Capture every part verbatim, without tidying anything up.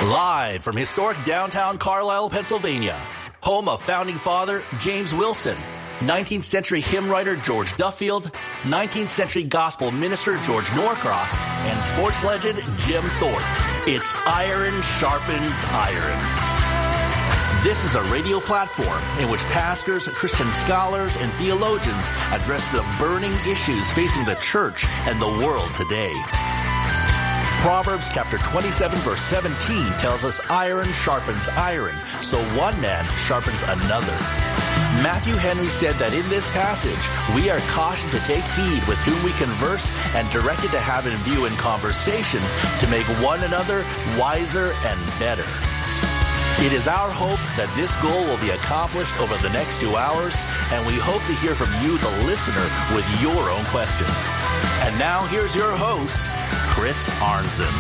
Live from historic downtown Carlisle, Pennsylvania, home of founding father James Wilson, nineteenth century hymn writer George Duffield, nineteenth century gospel minister George Norcross, and sports legend Jim Thorpe. It's Iron Sharpens Iron. This is a radio platform in which pastors, Christian scholars, and theologians address the burning issues facing the church and the world today. Proverbs chapter twenty-seven verse seventeen tells us iron sharpens iron, so one man sharpens another. Matthew Henry said that in this passage, we are cautioned to take heed with whom we converse and directed to have in view in conversation to make one another wiser and better. It is our hope that this goal will be accomplished over the next two hours, and we hope to hear from you, the listener, with your own questions. And now here's your host, Chris Arnzen.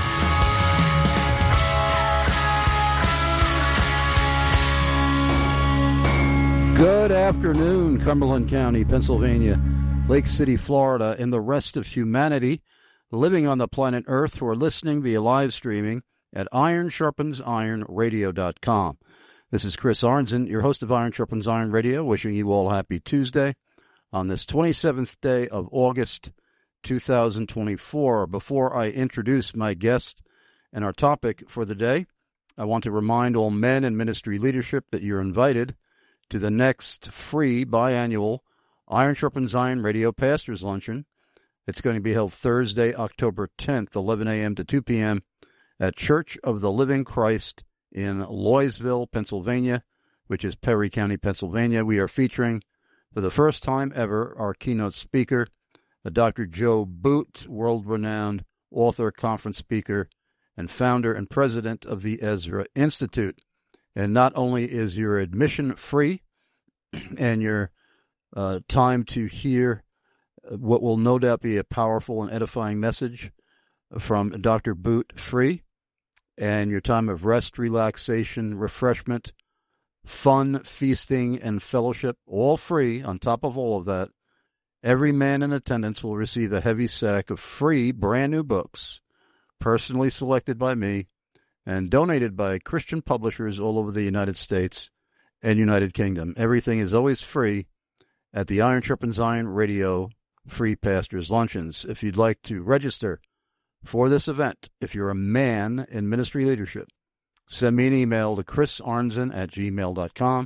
Good afternoon, Cumberland County, Pennsylvania, Lake City, Florida, and the rest of humanity living on the planet Earth who are listening via live streaming at iron sharpens iron radio dot com. This is Chris Arnzen, your host of Iron Sharpens Iron Radio, wishing you all happy Tuesday on this twenty-seventh day of August, two thousand twenty-four. Before I introduce my guest and our topic for the day, I want to remind all men in ministry leadership that you're invited to the next free biannual Iron Sharpens Iron Radio Pastors Luncheon. It's going to be held Thursday, October tenth, eleven a.m. to two p.m. at Church of the Living Christ in Loysville, Pennsylvania, which is Perry County, Pennsylvania. We are featuring, for the first time ever, our keynote speaker, Doctor Joe Boot, world-renowned author, conference speaker, and founder and president of the Ezra Institute. And not only is your admission free and your uh, time to hear what will no doubt be a powerful and edifying message from Doctor Boot free, and your time of rest, relaxation, refreshment, fun, feasting, and fellowship, all free. On top of all of that, every man in attendance will receive a heavy sack of free, brand-new books, personally selected by me and donated by Christian publishers all over the United States and United Kingdom. Everything is always free at the Iron Sharpens Iron Radio Free Pastors Luncheons. If you'd like to register for this event, if you're a man in ministry leadership, send me an email to chris arnzen at gmail dot com,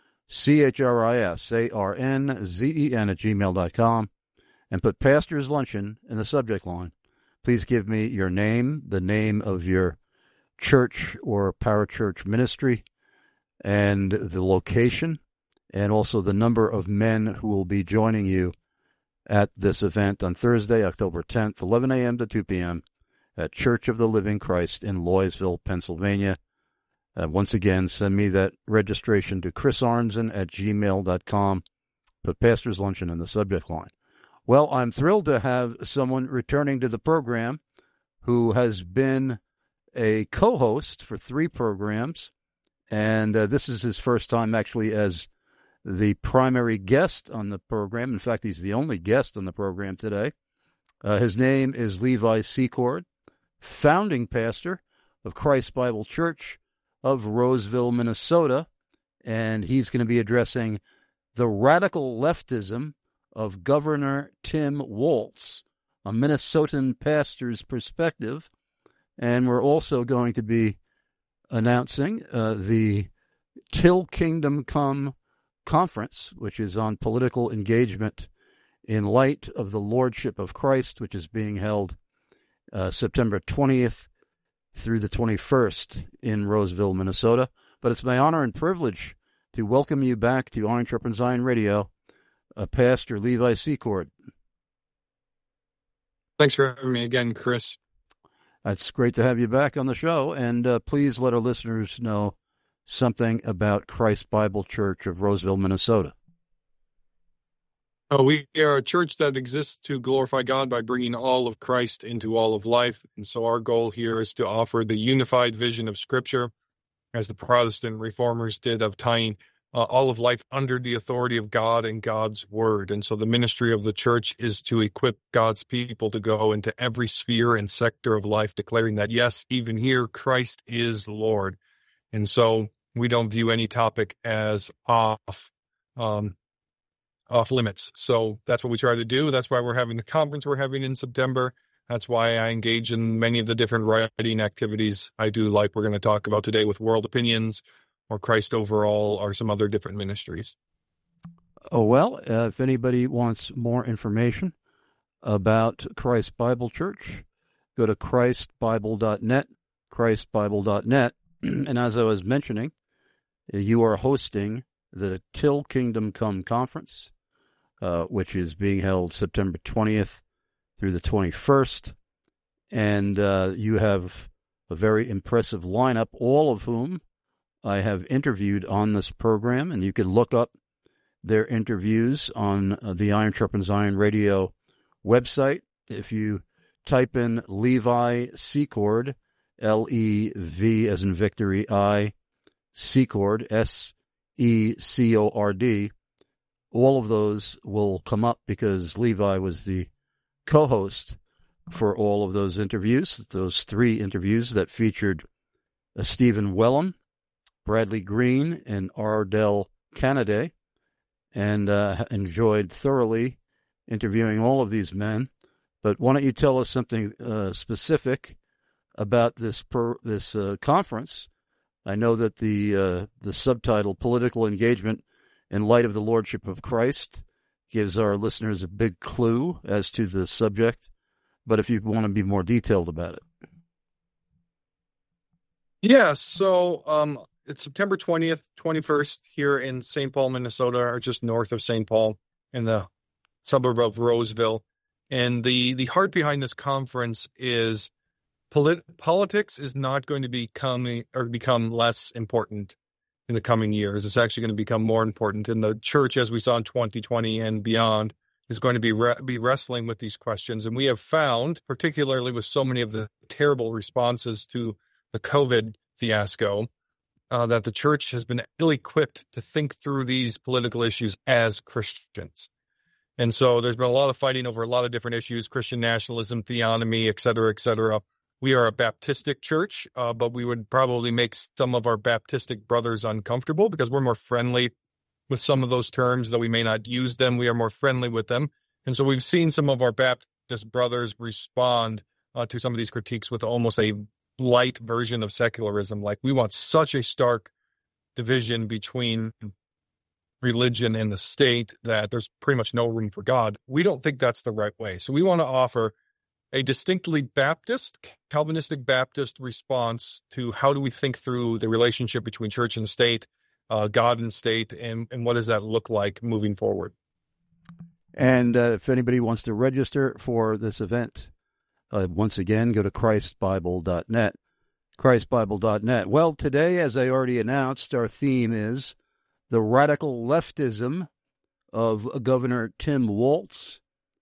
C H R I S A R N Z E N at gmail dot com, and put Pastors Luncheon in the subject line. Please give me your name, the name of your church or parachurch ministry, and the location, and also the number of men who will be joining you at this event on Thursday, October tenth, eleven a.m. to two p.m. at Church of the Living Christ in Loysville, Pennsylvania. Uh, once again, send me that registration to chris arnzen at gmail dot com. Put Pastor's Luncheon in the subject line. Well, I'm thrilled to have someone returning to the program who has been a co-host for three programs, and uh, this is his first time actually as the primary guest on the program. In fact, he's the only guest on the program today. Uh, his name is Levi Secord, founding pastor of Christ Bible Church of Roseville, Minnesota, and he's going to be addressing the radical leftism of Governor Tim Walz, a Minnesotan pastor's perspective. And we're also going to be announcing uh, the Till Kingdom Come conference, which is on political engagement in light of the Lordship of Christ, which is being held uh, September twentieth through the twenty-first in Roseville, Minnesota. But it's my honor and privilege to welcome you back to Iron Sharpens Iron Radio, uh, Pastor Levi Secord. Thanks for having me again, Chris. It's great to have you back on the show, and uh, please let our listeners know something about Christ Bible Church of Roseville, Minnesota. Oh, we are a church that exists to glorify God by bringing all of Christ into all of life. And so our goal here is to offer the unified vision of Scripture, as the Protestant reformers did, of tying uh, all of life under the authority of God and God's word. And so the ministry of the church is to equip God's people to go into every sphere and sector of life, declaring that, yes, even here, Christ is Lord. And so we don't view any topic as off, um, off limits. So that's what we try to do. That's why we're having the conference we're having in September. That's why I engage in many of the different writing activities I do, like we're going to talk about today with World Opinions or Christ Overall or some other different ministries. Oh, well, uh, if anybody wants more information about Christ Bible Church, go to christ bible dot net, christ bible dot net. And as I was mentioning, you are hosting the Till Kingdom Come Conference, uh, which is being held September twentieth through the twenty-first. And uh, you have a very impressive lineup, all of whom I have interviewed on this program. And you can look up their interviews on uh, the Iron Sharpens Iron Radio website. If you type in Levi Secord, L E V as in victory, I, Secord, S E C O R D, all of those will come up because Levi was the co-host for all of those interviews, those three interviews that featured uh, Stephen Wellum, Bradley Green, and Ardell Canaday, and uh, enjoyed thoroughly interviewing all of these men. But why don't you tell us something uh, specific about this per, this uh, conference? I know that the uh, the subtitle, Political Engagement in Light of the Lordship of Christ, gives our listeners a big clue as to the subject. But if you want to be more detailed about it. Yeah, so um, it's September twentieth, twenty-first here in Saint Paul, Minnesota, or just north of Saint Paul in the suburb of Roseville. And the, the heart behind this conference is polit- politics is not going to become or become less important in the coming years. It's actually going to become more important. And the church, as we saw in twenty twenty and beyond, is going to be re- be wrestling with these questions. And we have found, particularly with so many of the terrible responses to the COVID fiasco, uh, that the church has been ill-equipped to think through these political issues as Christians. And so there's been a lot of fighting over a lot of different issues, Christian nationalism, theonomy, et cetera, et cetera. We are a Baptistic church, uh, but we would probably make some of our Baptistic brothers uncomfortable because we're more friendly with some of those terms, though we may not use them. We are more friendly with them. And so we've seen some of our Baptist brothers respond uh, to some of these critiques with almost a light version of secularism. Like, we want such a stark division between religion and the state that there's pretty much no room for God. We don't think that's the right way. So we want to offer a distinctly Baptist, Calvinistic Baptist response to how do we think through the relationship between church and state, uh, God and state, and, and what does that look like moving forward. And uh, if anybody wants to register for this event, uh, once again, go to christ bible dot net, christ bible dot net. Well, today, as I already announced, our theme is the radical leftism of Governor Tim Walz,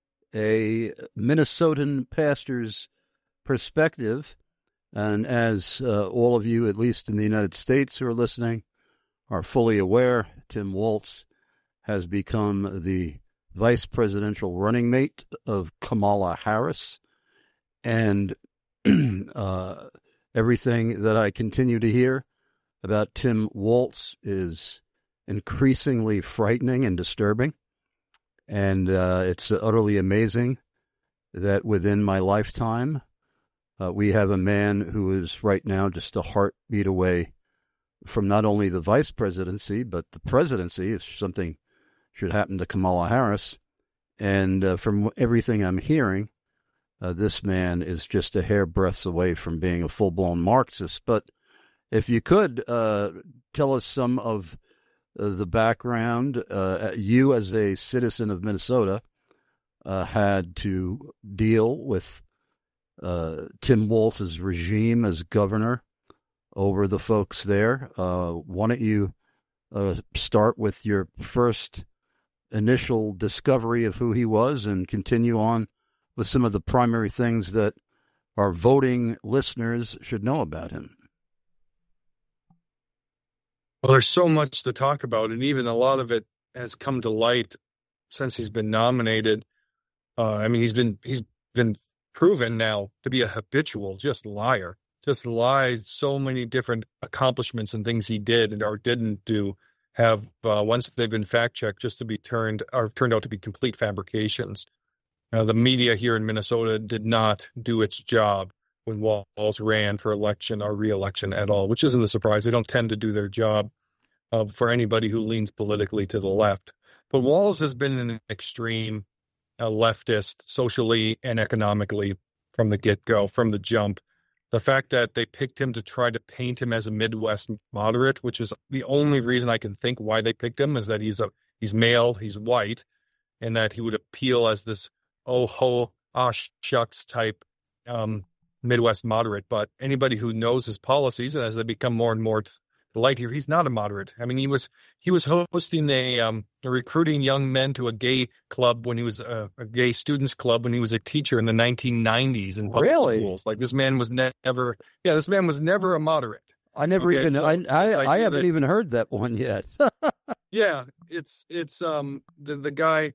a Minnesotan pastor's perspective. And as uh, all of you, at least in the United States who are listening, are fully aware, Tim Walz has become the vice presidential running mate of Kamala Harris. And uh, everything that I continue to hear about Tim Walz is increasingly frightening and disturbing. And uh, it's utterly amazing that within my lifetime, uh, we have a man who is right now just a heartbeat away from not only the vice presidency, but the presidency, if something should happen to Kamala Harris. And uh, from everything I'm hearing, uh, this man is just a hairbreadth away from being a full-blown Marxist. But if you could uh, tell us some of uh, the background, uh, you as a citizen of Minnesota uh, had to deal with uh, Tim Walz's regime as governor over the folks there. Uh, why don't you uh, start with your first initial discovery of who he was and continue on with some of the primary things that our voting listeners should know about him. Well, there's so much to talk about, and even a lot of it has come to light since he's been nominated. Uh, I mean, he's been he's been proven now to be a habitual just liar, just lies. So many different accomplishments and things he did or didn't do have uh, once they've been fact checked just to be turned or turned out to be complete fabrications. Uh, the media here in Minnesota did not do its job when Walz ran for election or re-election at all, which isn't a surprise. They don't tend to do their job uh, for anybody who leans politically to the left. But Walz has been an extreme uh, leftist socially and economically from the get-go, from the jump. The fact that they picked him to try to paint him as a Midwest moderate, which is the only reason I can think why they picked him, is that he's a he's male, he's white, and that he would appeal as this oh ho ah shucks type um, Midwest moderate. But anybody who knows his policies, and as they become more and more to light here, he's not a moderate. I mean, he was he was hosting a, um, a recruiting young men to a gay club when he was a, a gay students club when he was a teacher in the nineteen nineties in public Really? schools. Like this man was ne- never, yeah, this man was never a moderate. I never Okay, even so I I, I haven't that, even heard that one yet. yeah, it's it's um the the guy.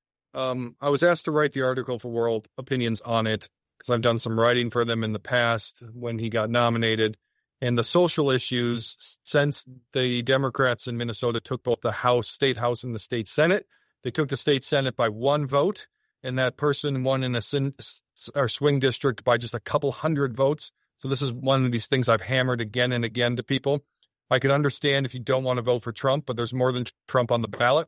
Um, I was asked to write the article for World Opinions on it because I've done some writing for them in the past when he got nominated. And the social issues, since the Democrats in Minnesota took both the House, State House, and the State Senate, they took the State Senate by one vote, and that person won in a sin, or swing district by just a couple hundred votes. So this is one of these things I've hammered again and again to people. I can understand if you don't want to vote for Trump, but there's more than Trump on the ballot.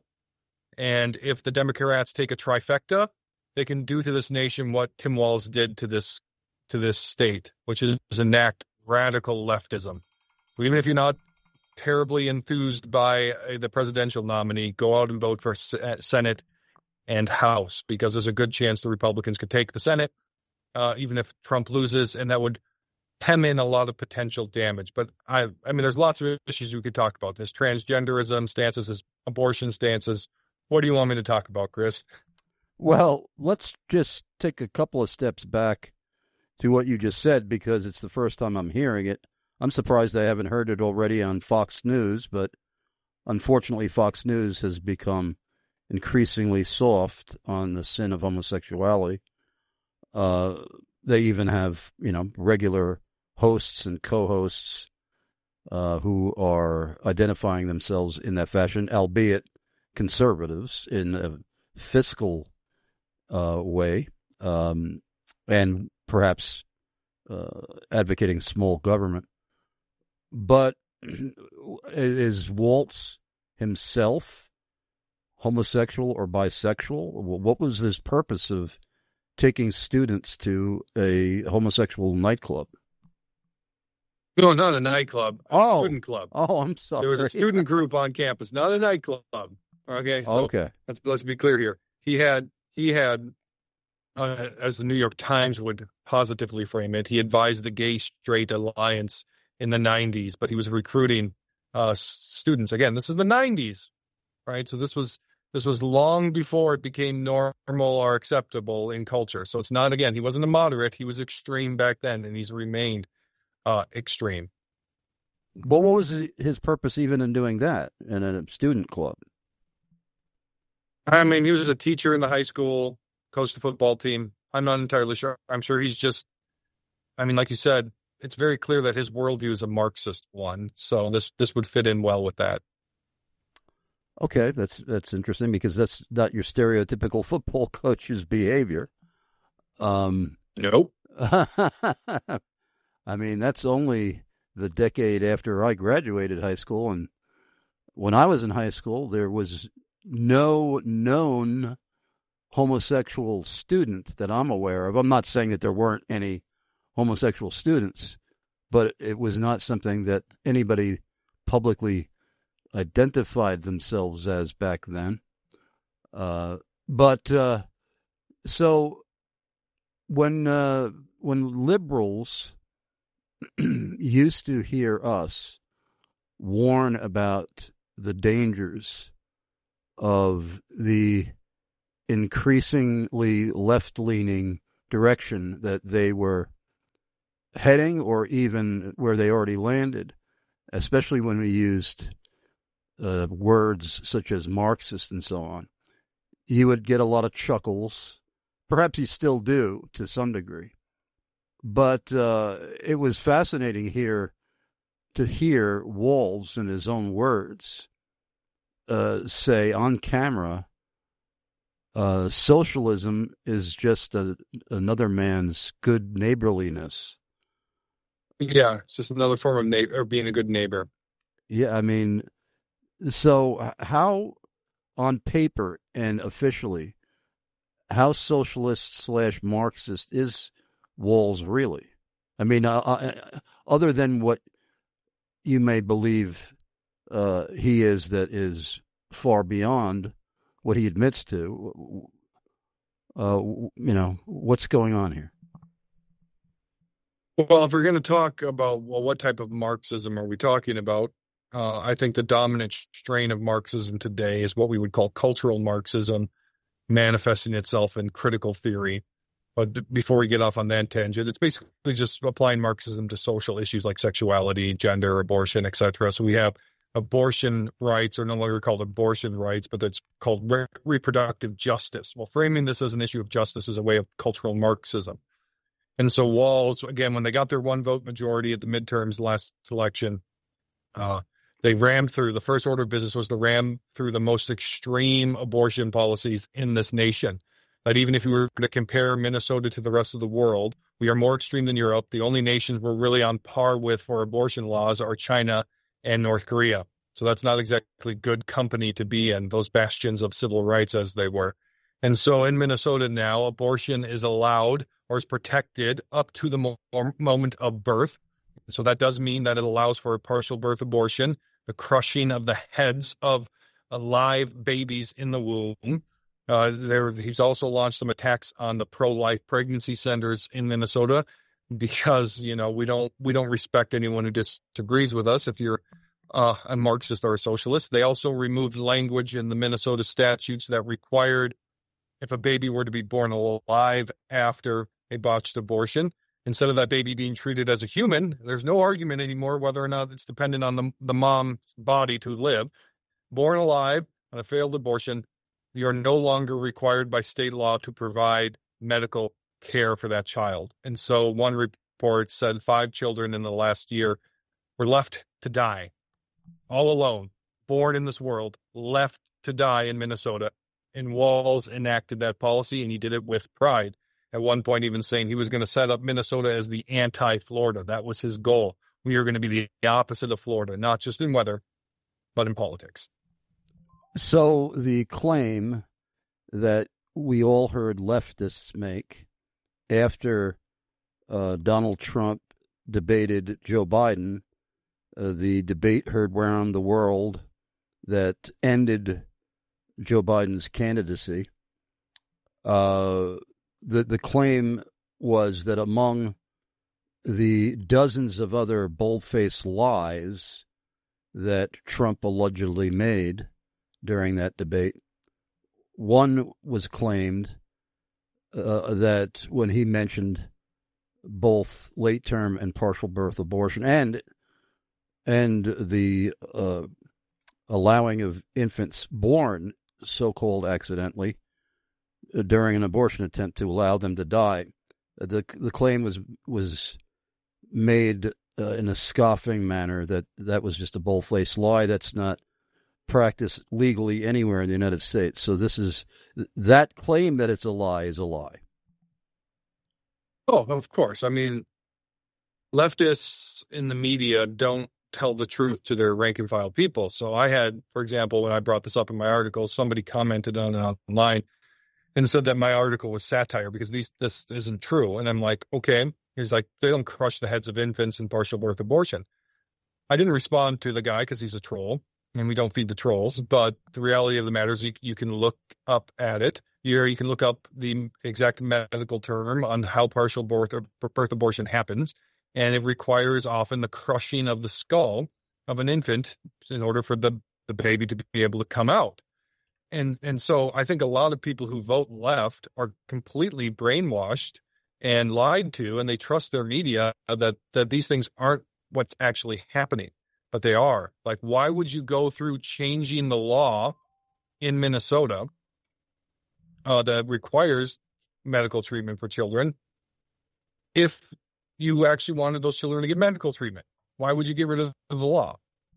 And if the Democrats take a trifecta, they can do to this nation what Tim Walz did to this to this state, which is enact radical leftism. Even if you're not terribly enthused by uh, the presidential nominee, go out and vote for Senate and House, because there's a good chance the Republicans could take the Senate, uh, even if Trump loses, and that would hem in a lot of potential damage. But I, I mean, there's lots of issues we could talk about. There's transgenderism stances, there's abortion stances. What do you want me to talk about, Chris? Well, let's just take a couple of steps back to what you just said, because it's the first time I'm hearing it. I'm surprised I haven't heard it already on Fox News, but unfortunately Fox News has become increasingly soft on the sin of homosexuality. Uh, they even have, you know, regular hosts and co-hosts uh, who are identifying themselves in that fashion, albeit conservatives in a fiscal uh, way, um, and perhaps uh, advocating small government. But is Walz himself homosexual or bisexual? What was his purpose of taking students to a homosexual nightclub? No, not a nightclub. A oh, student club. Oh, I'm sorry. There was a student group on campus, not a nightclub. Okay. So okay. Let's let's be clear here. He had he had, uh, as the New York Times would positively frame it, he advised the Gay Straight Alliance in the nineties, but he was recruiting uh, students. Again, this is the nineties, right? So this was this was long before it became normal or acceptable in culture. So it's not, again, he wasn't a moderate. He was extreme back then, and he's remained uh, extreme. But what was his purpose even in doing that in a student club? I mean, he was a teacher in the high school, coached the football team. I'm not entirely sure. I'm sure he's just, I mean, like you said, it's very clear that his worldview is a Marxist one. So this this would fit in well with that. Okay, that's that's interesting, because that's not your stereotypical football coach's behavior. Um, nope. I mean, that's only the decade after I graduated high school. And when I was in high school, there was no known homosexual student that I'm aware of. I'm not saying that there weren't any homosexual students, but it was not something that anybody publicly identified themselves as back then. Uh, but uh, so when uh, when liberals used to hear us warn about the dangers of the increasingly left-leaning direction that they were heading, or even where they already landed, especially when we used uh, words such as Marxist and so on, you would get a lot of chuckles. Perhaps you still do to some degree. But uh, it was fascinating here to hear Walls, in his own words, uh, say on camera, uh, socialism is just a, another man's good neighborliness. Yeah, it's just another form of na- or being a good neighbor. Yeah, I mean, so how, on paper and officially, how socialist slash Marxist is Walls really? I mean, uh, uh, other than what you may believe uh, he is, that is far beyond what he admits to, uh, you know, what's going on here? Well, if we're going to talk about, well, what type of Marxism are we talking about? Uh, I think the dominant strain of Marxism today is what we would call cultural Marxism, manifesting itself in critical theory. But before we get off on that tangent, it's basically just applying Marxism to social issues like sexuality, gender, abortion, et cetera. So we have abortion rights are no longer called abortion rights, but it's called re- reproductive justice. Well, framing this as an issue of justice is a way of cultural Marxism. And so Walls, again, when they got their one vote majority at the midterms last election, uh, they rammed through, the first order of business was to ram through the most extreme abortion policies in this nation. That even if you were to compare Minnesota to the rest of the world, we are more extreme than Europe. The only nations we're really on par with for abortion laws are China and North Korea. So that's not exactly good company to be in, those bastions of civil rights as they were. And so in Minnesota now, abortion is allowed or is protected up to the mo- moment of birth. So that does mean that it allows for a partial birth abortion, the crushing of the heads of alive babies in the womb. Uh, there, he's also launched some attacks on the pro-life pregnancy centers in Minnesota because, you know, we don't we don't respect anyone who disagrees with us. If you're uh, a Marxist or a socialist, they also removed language in the Minnesota statutes that required if a baby were to be born alive after a botched abortion, instead of that baby being treated as a human, there's no argument anymore whether or not it's dependent on the, the mom's body to live. Born alive on a failed abortion, you are no longer required by state law to provide medical care for that child. And so one report said five children in the last year were left to die, all alone, born in this world, left to die in Minnesota. And Walls enacted that policy, and he did it with pride. At one point, even saying he was going to set up Minnesota as the anti-Florida. That was his goal. We are going to be the opposite of Florida, not just in weather, but in politics. So the claim that we all heard leftists make after uh, Donald Trump debated Joe Biden, uh, the debate heard around the world that ended Joe Biden's candidacy, uh, the the claim was that among the dozens of other bold-faced lies that Trump allegedly made during that debate, one was claimed uh, that when he mentioned both late-term and partial birth abortion and and the uh, allowing of infants born so-called accidentally uh, during an abortion attempt to allow them to die, the the claim was was made uh, in a scoffing manner that that was just a bold-faced lie. That's not practiced legally anywhere in the United States. So this is that claim that it's a lie is a lie. Oh, of course. I mean, leftists in the media don't tell the truth to their rank and file people. So I had, for example, when I brought this up in my article, somebody commented on it online and said that my article was satire because these this isn't true. And I'm like, okay. He's like, they don't crush the heads of infants in partial birth abortion. I didn't respond to the guy because he's a troll, and we don't feed the trolls. But the reality of the matter is you, you can look up at it. You, you can look up the exact medical term on how partial birth, or birth abortion happens. And it requires often the crushing of the skull of an infant in order for the, the baby to be able to come out. And and so I think a lot of people who vote left are completely brainwashed and lied to, and they trust their media that, that these things aren't what's actually happening. but they are. Like, why would you go through changing the law in Minnesota uh, that requires medical treatment for children if you actually wanted those children to get medical treatment? Why would you get rid of the law?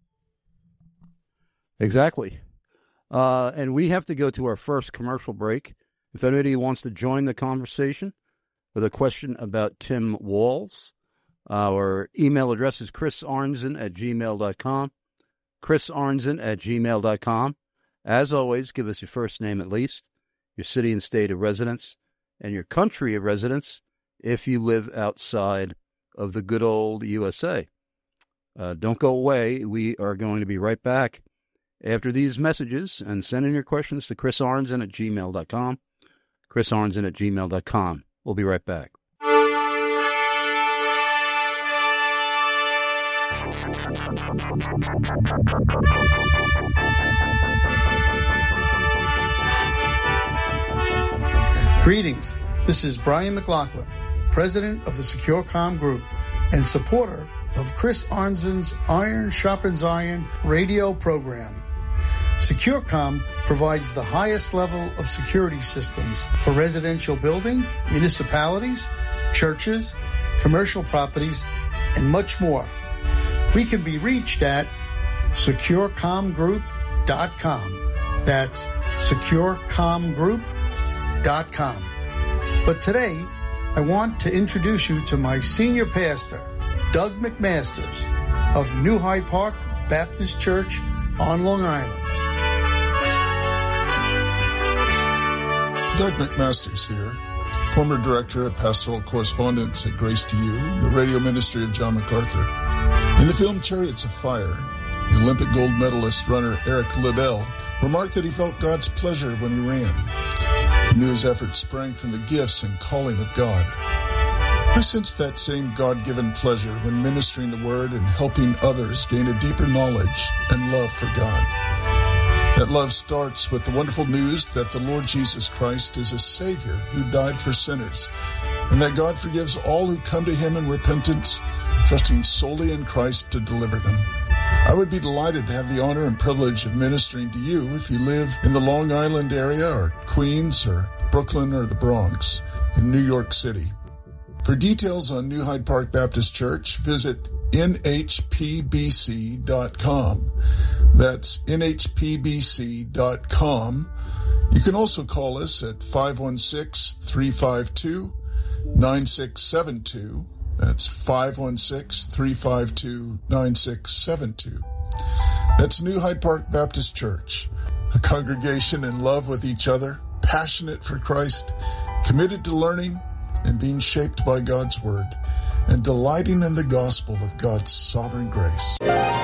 Exactly. Uh, and we have to go to our first commercial break. If anybody wants to join the conversation with a question about Tim Walz, our email address is chris arnzen at gmail dot com. chris arnzen at gmail dot com. As always, give us your first name at least, your city and state of residence, and your country of residence if you live outside of the good old U S A. Uh, don't go away. We are going to be right back after these messages, and send in your questions to chris arnzen at gmail dot com. chris arnzen at gmail dot com. We'll be right back. Greetings. This is Brian McLaughlin, president of the SecureCom Group and supporter of Chris Arnzen's Iron Sharpens Iron radio program. SecureCom provides the highest level of security systems for residential buildings, municipalities, churches, commercial properties, and much more. We can be reached at secure com group dot com. That's secure com group dot com. But today, I want to introduce you to my senior pastor, Doug McMasters of New Hyde Park Baptist Church on Long Island. Doug McMasters here, former director of pastoral correspondence at Grace to You, the radio ministry of John MacArthur. In the film Chariots of Fire, the Olympic gold medalist runner Eric Liddell remarked that he felt God's pleasure when he ran. He knew his efforts sprang from the gifts and calling of God. I sensed that same God-given pleasure when ministering the Word and helping others gain a deeper knowledge and love for God. That love starts with the wonderful news that the Lord Jesus Christ is a Savior who died for sinners, and that God forgives all who come to Him in repentance, trusting solely in Christ to deliver them. I would be delighted to have the honor and privilege of ministering to you if you live in the Long Island area or Queens or Brooklyn or the Bronx in New York City. For details on New Hyde Park Baptist Church, visit N H P B C dot com. That's N H P B C dot com. You can also call us at five one six, three five two, nine six seven two. That's five one six, three five two, nine six seven two. That's New Hyde Park Baptist Church, a congregation in love with each other, passionate for Christ, committed to learning and being shaped by God's Word, and delighting in the gospel of God's sovereign grace.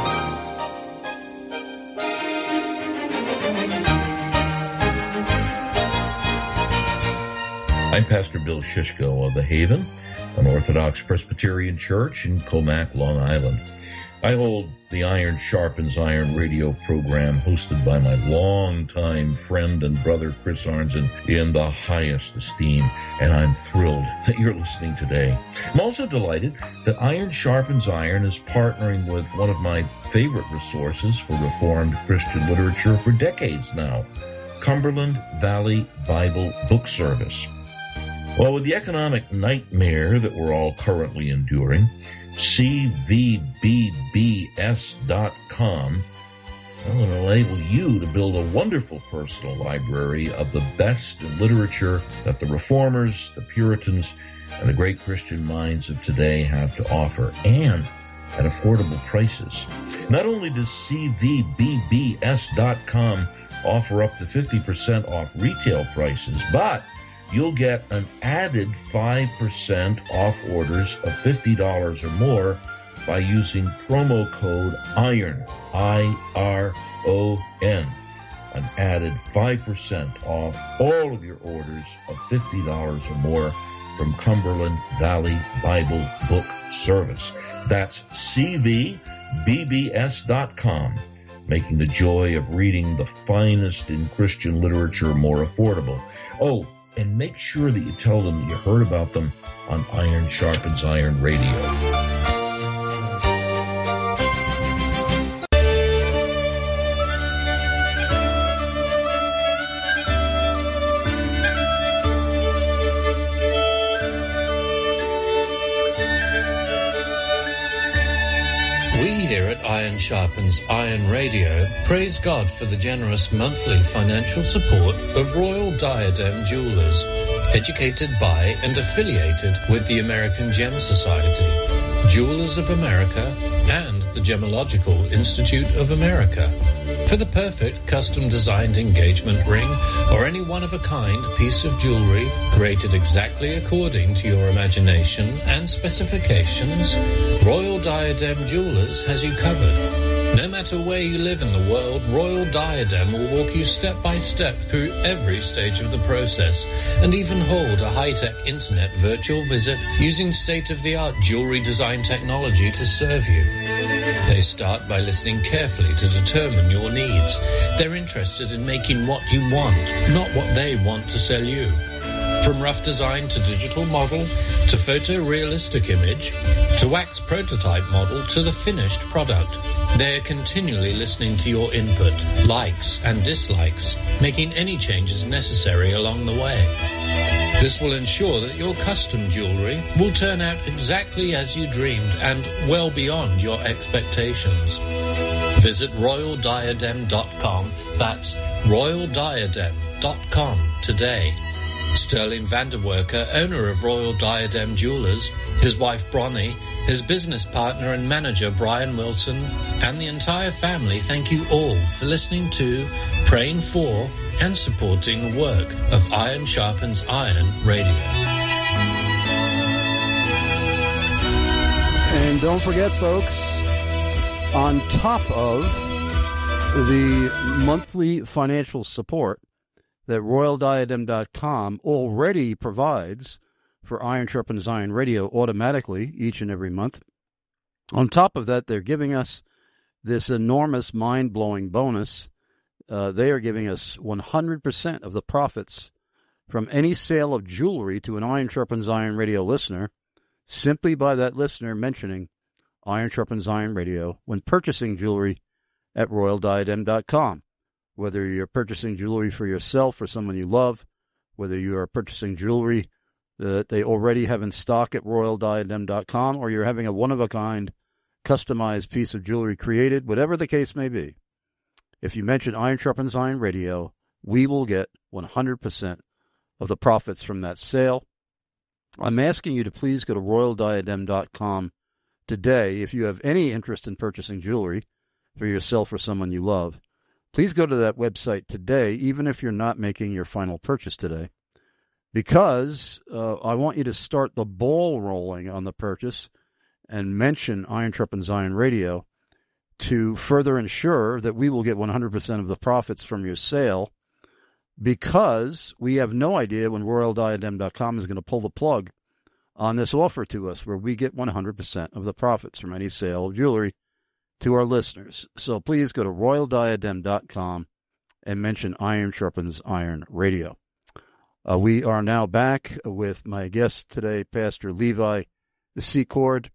I'm Pastor Bill Shishko of The Haven, an Orthodox Presbyterian church in Comac, Long Island. I hold the Iron Sharpens Iron radio program hosted by my longtime friend and brother Chris Arnzen in the highest esteem, and I'm thrilled that you're listening today. I'm also delighted that Iron Sharpens Iron is partnering with one of my favorite resources for Reformed Christian literature for decades now, Cumberland Valley Bible Book Service. Well, with the economic nightmare that we're all currently enduring, C V B B S dot com will enable you to build a wonderful personal library of the best in literature that the Reformers, the Puritans, and the great Christian minds of today have to offer, and at affordable prices. Not only does C V B B S dot com offer up to fifty percent off retail prices, but you'll get an added five percent off orders of fifty dollars or more by using promo code IRON, I R O N. An added five percent off all of your orders of fifty dollars or more from Cumberland Valley Bible Book Service. That's C V B B S dot com, making the joy of reading the finest in Christian literature more affordable. Oh, and make sure that you tell them that you heard about them on Iron Sharpens Iron Radio. We here at Iron Sharpens Iron Radio praise God for the generous monthly financial support of Royal Diadem Jewelers, educated by and affiliated with the American Gem Society, Jewelers of America, and the Gemological Institute of America. For the perfect custom-designed engagement ring or any one-of-a-kind piece of jewelry created exactly according to your imagination and specifications, Royal Diadem Jewelers has you covered. No matter where you live in the world, Royal Diadem will walk you step by step through every stage of the process and even hold a high-tech internet virtual visit using state-of-the-art jewelry design technology to serve you. They start by listening carefully to determine your needs. They're interested in making what you want, not what they want to sell you. From rough design to digital model, to photorealistic image, to wax prototype model, to the finished product, they're continually listening to your input, likes and dislikes, making any changes necessary along the way. This will ensure that your custom jewelry will turn out exactly as you dreamed and well beyond your expectations. Visit royal diadem dot com. That's royal diadem dot com today. Sterling Vanderwerker, owner of Royal Diadem Jewelers, his wife Bronnie, his business partner and manager Brian Wilson, and the entire family thank you all for listening to, praying for, and supporting the work of Iron Sharpens Iron Radio. And don't forget, folks, on top of the monthly financial support that royal diadem dot com already provides for Iron Sharpens Iron Radio automatically each and every month. On top of that, they're giving us this enormous, mind-blowing bonus. Uh, they are giving us one hundred percent of the profits from any sale of jewelry to an Iron Sharpens Iron Radio listener simply by that listener mentioning Iron Sharpens Iron Radio when purchasing jewelry at royal diadem dot com. Whether you're purchasing jewelry for yourself or someone you love, whether you are purchasing jewelry that they already have in stock at royal diadem dot com, or you're having a one-of-a-kind customized piece of jewelry created, whatever the case may be, if you mention Iron Sharpens Iron Radio, we will get one hundred percent of the profits from that sale. I'm asking you to please go to royal diadem dot com today if you have any interest in purchasing jewelry for yourself or someone you love. Please go to that website today, even if you're not making your final purchase today, because uh, I want you to start the ball rolling on the purchase and mention Iron Sharpens Iron Radio to further ensure that we will get one hundred percent of the profits from your sale, because we have no idea when royal diadem dot com is going to pull the plug on this offer to us where we get one hundred percent of the profits from any sale of jewelry to our listeners. So please go to royal diadem dot com and mention Iron Sharpens Iron Radio. Uh, we are now back with my guest today, Pastor Levi Secord,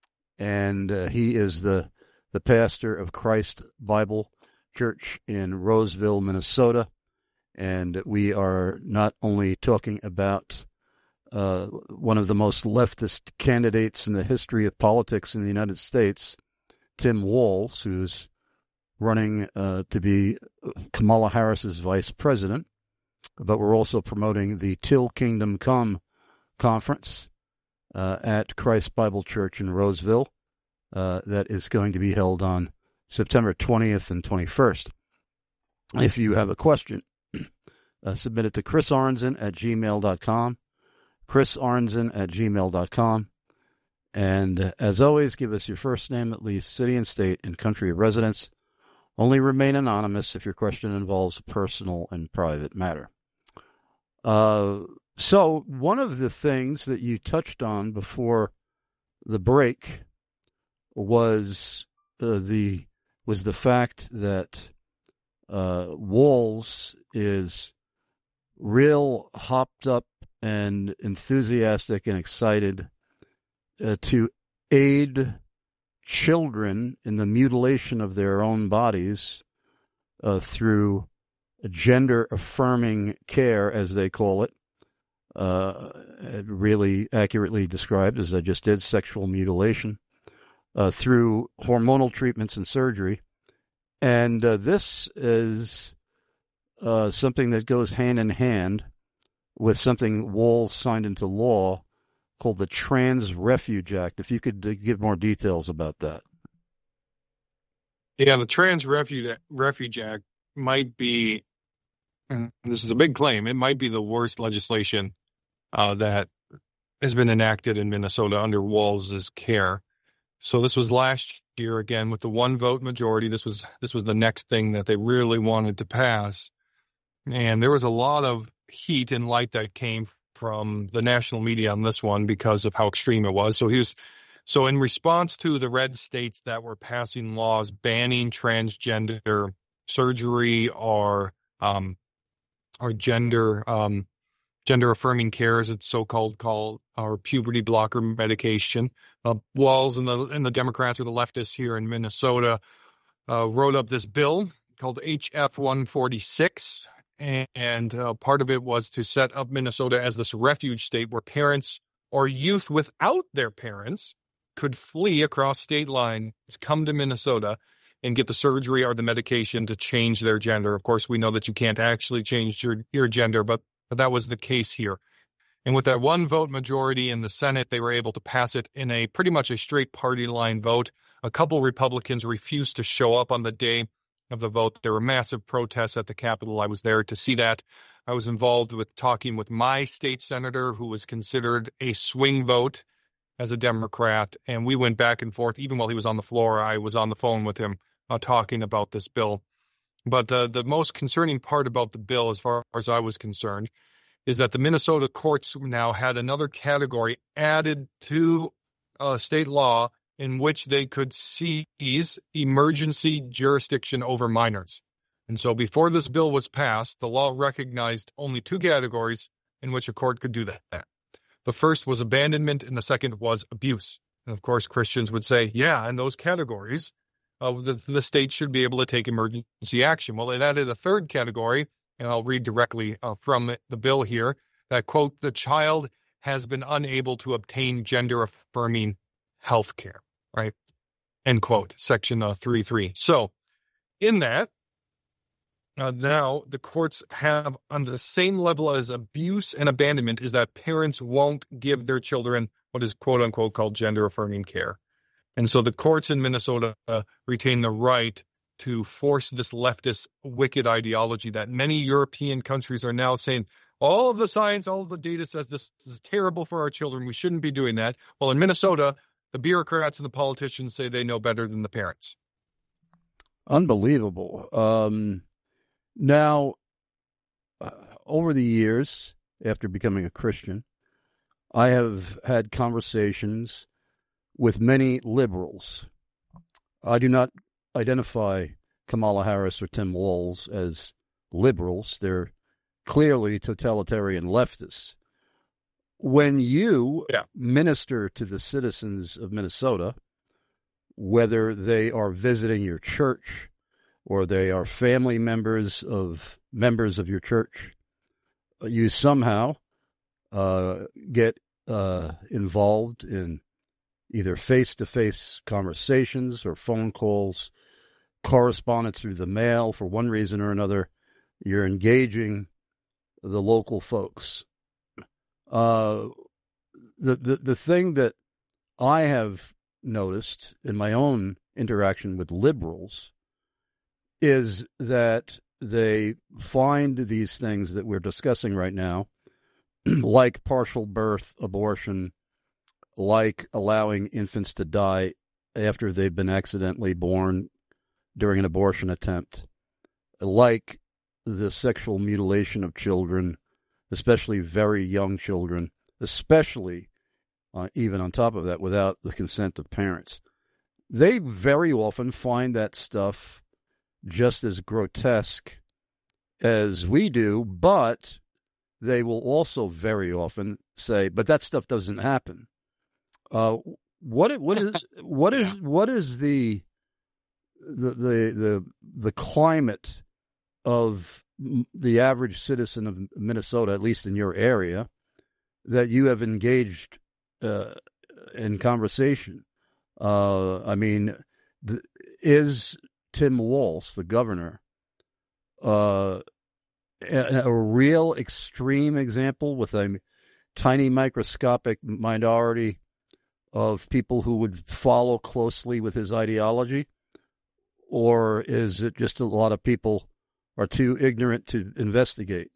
and uh, he is the, the pastor of Christ Bible Church in Roseville, Minnesota. And we are not only talking about uh, one of the most leftist candidates in the history of politics in the United States, Tim Walz, who's running uh, to be Kamala Harris's vice president, but we're also promoting the Till Kingdom Come conference uh, at Christ Bible Church in Roseville uh, that is going to be held on September twentieth and twenty-first. If you have a question, uh, submit it to Chris Arnzen at gmail dot com, Chris Arnzen at gmail dot com. And as always, give us your first name, at least city and state and country of residence. Only remain anonymous if your question involves a personal and private matter. Uh, so one of the things that you touched on before the break was uh, the was the fact that uh, Walz is real hopped up and enthusiastic and excited Uh, to aid children in the mutilation of their own bodies uh, through gender-affirming care, as they call it, uh, really accurately described, as I just did, sexual mutilation. uh, through hormonal treatments and surgery. And uh, this is uh, something that goes hand in hand with something Walz signed into law called the Trans Refuge Act. If you could uh, give more details about that. Yeah, the Trans Refuge, Refuge Act might be, and this is a big claim, it might be the worst legislation uh, that has been enacted in Minnesota under Walz's care. So this was last year again with the one vote majority. This was this was the next thing that they really wanted to pass. And there was a lot of heat and light that came from the national media on this one because of how extreme it was. So he was so in response to the red states that were passing laws banning transgender surgery or um or gender um gender affirming care, as it's so called, called or puberty blocker medication. Uh, Walz and the and the Democrats or the leftists here in Minnesota uh, wrote up this bill called H F one forty-six, and, and uh, part of it was to set up Minnesota as this refuge state where parents or youth without their parents could flee across state lines, come to Minnesota, and get the surgery or the medication to change their gender. Of course, we know that you can't actually change your, your gender, but But that was the case here. And with that one vote majority in the Senate, they were able to pass it in a pretty much a straight party line vote. A couple Republicans refused to show up on the day of the vote. There were massive protests at the Capitol. I was there to see that. I was involved with talking with my state senator, who was considered a swing vote as a Democrat. And we went back and forth. Even while he was on the floor, I was on the phone with him uh, talking about this bill. But uh, the most concerning part about the bill, as far as I was concerned, is that the Minnesota courts now had another category added to uh, state law in which they could seize emergency jurisdiction over minors. And so before this bill was passed, the law recognized only two categories in which a court could do that. The first was abandonment, and the second was abuse. And of course, Christians would say, yeah, in those categories, Uh, the, the state should be able to take emergency action. Well, it added a third category, and I'll read directly uh, from the, the bill here, that, quote, the child has been unable to obtain gender-affirming health care, right? End quote, section uh, three three. So in that, uh, now the courts have on the same level as abuse and abandonment is that parents won't give their children what is, quote-unquote, called gender-affirming care. And so the courts in Minnesota uh, retain the right to force this leftist wicked ideology that many European countries are now saying, all of the science, all of the data says this is terrible for our children. We shouldn't be doing that. Well, in Minnesota, the bureaucrats and the politicians say they know better than the parents. Unbelievable. Um, now, uh, over the years, after becoming a Christian, I have had conversations with many liberals. I do not identify Kamala Harris or Tim Walz as liberals. They're clearly totalitarian leftists. When you yeah. minister to the citizens of Minnesota, whether they are visiting your church or they are family members of members of your church, you somehow uh, get uh, involved in either face-to-face conversations or phone calls, correspondence through the mail. For one reason or another, you're engaging the local folks. Uh, the, the, the thing that I have noticed in my own interaction with liberals is that they find these things that we're discussing right now, like partial birth abortion, like allowing infants to die after they've been accidentally born during an abortion attempt, like the sexual mutilation of children, especially very young children, especially uh, even on top of that, without the consent of parents. They very often find that stuff just as grotesque as we do, but they will also very often say, but that stuff doesn't happen. Uh, what what is what is what is the the the the, the climate of the average citizen of Minnesota, at least in your area, that you have engaged uh, in conversation? Uh, I mean, th- is Tim Walz, the governor, uh, a, a real extreme example with a tiny microscopic minority of people who would follow closely with his ideology? Or is it just a lot of people are too ignorant to investigate?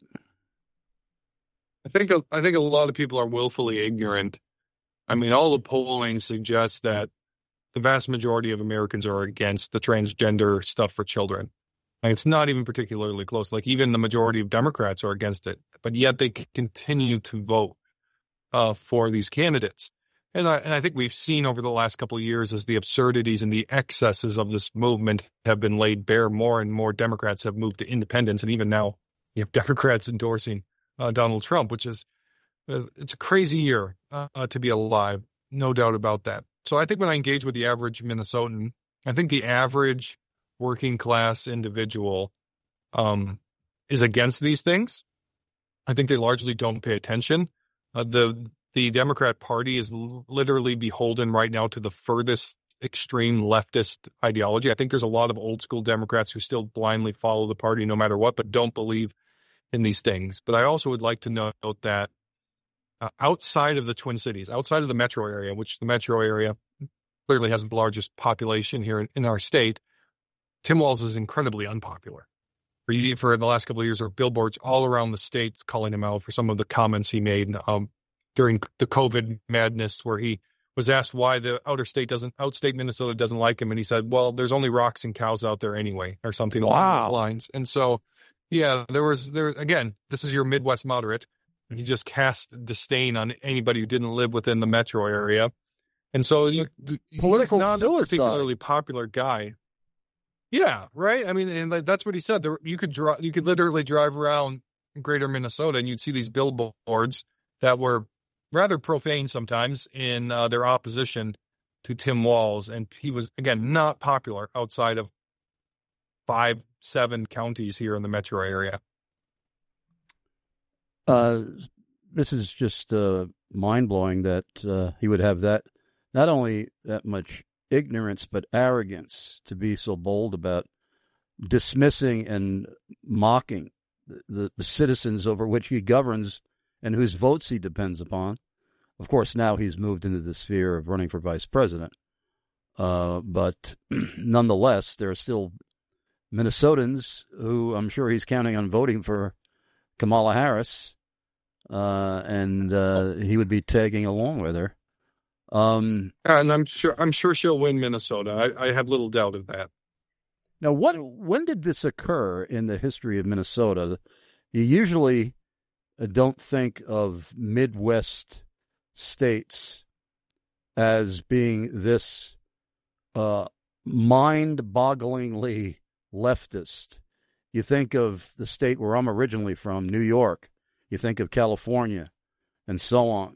I think a, I think a lot of people are willfully ignorant. I mean, all the polling suggests that the vast majority of Americans are against the transgender stuff for children. Like, it's not even particularly close. Like, even the majority of Democrats are against it, but yet they continue to vote uh, for these candidates. And I, and I think we've seen over the last couple of years as the absurdities and the excesses of this movement have been laid bare, more and more Democrats have moved to independence. And even now you have Democrats endorsing uh, Donald Trump, which is, uh, it's a crazy year uh, uh, to be alive. No doubt about that. So I think when I engage with the average Minnesotan, I think the average working class individual um, is against these things. I think they largely don't pay attention. Uh, the The Democrat Party is l- literally beholden right now to the furthest extreme leftist ideology. I think there's a lot of old school Democrats who still blindly follow the party no matter what, but don't believe in these things. But I also would like to note that uh, outside of the Twin Cities, outside of the metro area, which the metro area clearly has the largest population here in, in our state, Tim Walz is incredibly unpopular. For, for the last couple of years, there are billboards all around the state calling him out for some of the comments he made um, during the COVID madness, where he was asked why the outer state doesn't, outstate Minnesota doesn't like him. And he said, well, there's only rocks and cows out there anyway, or something along Wow. those lines. And so, yeah, there was, there again, this is your Midwest moderate. He just cast disdain on anybody who didn't live within the metro area. And so you, Political he's not suicide. a particularly popular guy. Yeah, right. I mean, and that's what he said. There, you could draw, you could literally drive around greater Minnesota and you'd see these billboards that were rather profane sometimes in uh, their opposition to Tim Walz. And he was, again, not popular outside of five, seven counties here in the metro area. Uh, this is just uh, mind-blowing that uh, he would have that, not only that much ignorance, but arrogance to be so bold about dismissing and mocking the, the citizens over which he governs and whose votes he depends upon. Of course, now he's moved into the sphere of running for vice president. Uh, but nonetheless, there are still Minnesotans who I'm sure he's counting on voting for Kamala Harris, uh, and uh, he would be tagging along with her. Um, and I'm sure I'm sure she'll win Minnesota. I, I have little doubt of that. Now, what when did this occur in the history of Minnesota? You usually don't think of Midwest states as being this uh, mind-bogglingly leftist. You think of the state where I'm originally from, New York. You think of California, and so on.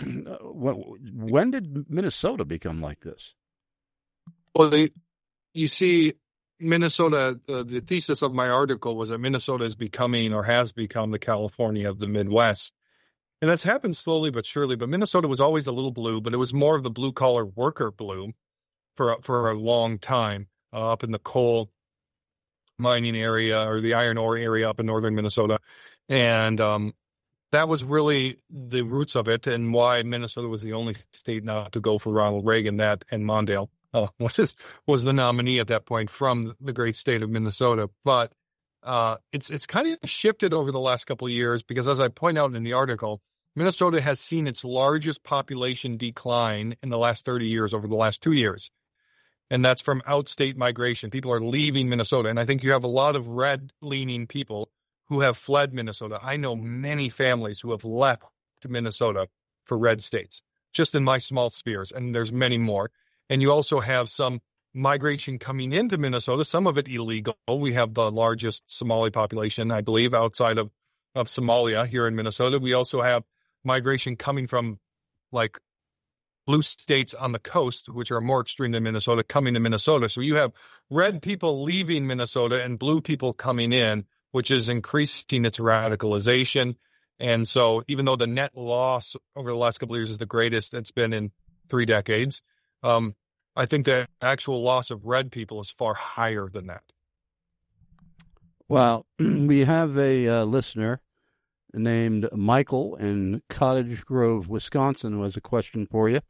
When did Minnesota become like this? Well, the, you see, Minnesota, the, the thesis of my article was that Minnesota is becoming or has become the California of the Midwest. And that's happened slowly but surely. But Minnesota was always a little blue, but it was more of the blue-collar worker blue for, for a long time, uh, up in the coal mining area or the iron ore area up in northern Minnesota. And um, that was really the roots of it, and why Minnesota was the only state not to go for Ronald Reagan. That and Mondale uh, was his, was the nominee at that point from the great state of Minnesota. But uh, it's it's kind of shifted over the last couple of years because, as I point out in the article, Minnesota has seen its largest population decline in the last thirty years over the last two years. And that's from outstate migration. People are leaving Minnesota. And I think you have a lot of red-leaning people who have fled Minnesota. I know many families who have left Minnesota for red states, just in my small spheres. And there's many more. And you also have some migration coming into Minnesota, some of it illegal. We have the largest Somali population, I believe, outside of, of Somalia here in Minnesota. We also have migration coming from, like, blue states on the coast, which are more extreme than Minnesota, coming to Minnesota. So you have red people leaving Minnesota and blue people coming in, which is increasing its radicalization. And so even though the net loss over the last couple of years is the greatest it's been in three decades, um, I think the actual loss of red people is far higher than that. Well, we have a uh, listener named Michael in Cottage Grove, Wisconsin, who has a question for you.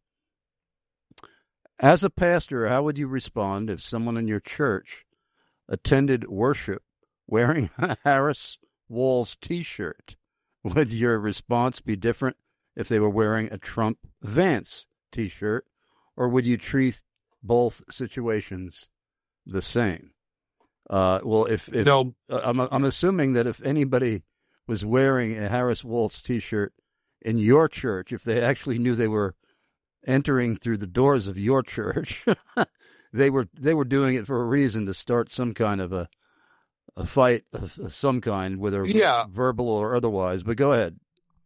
As a pastor, how would you respond if someone in your church attended worship wearing a Harris Walls T-shirt? Would your response be different if they were wearing a Trump Vance T-shirt, or would you treat both situations the same? Uh, well, if, if no, uh, I'm I'm assuming that if anybody was wearing a Harris Waltz T-shirt in your church, if they actually knew they were entering through the doors of your church, they were they were doing it for a reason, to start some kind of a a fight of, of some kind, whether yeah. verbal or otherwise. But go ahead.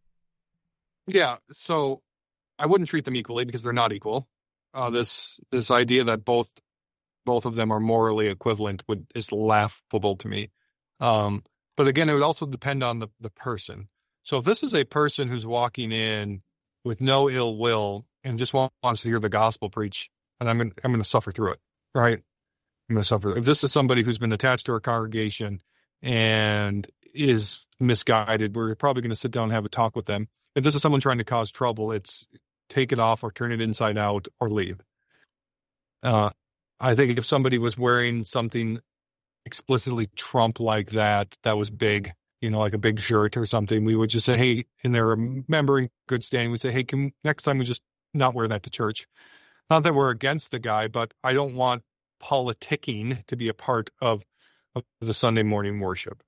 Yeah, so I wouldn't treat them equally because they're not equal. Uh, this this idea that both both of them are morally equivalent would is laughable to me. Um, but again, it would also depend on the, the person. So if this is a person who's walking in with no ill will and just wants to hear the gospel preach, and I'm going I'm going to suffer through it, right? I'm going to suffer. If this is somebody who's been attached to our congregation and is misguided, we're probably going to sit down and have a talk with them. If this is someone trying to cause trouble, it's take it off or turn it inside out or leave. Uh, I think if somebody was wearing something explicitly Trump like that, that was big, you know, like a big shirt or something, we would just say, hey, and they're a member in good standing, we'd say, hey, can next time we just not wear that to church? Not that we're against the guy, but I don't want politicking to be a part of, of the Sunday morning worship.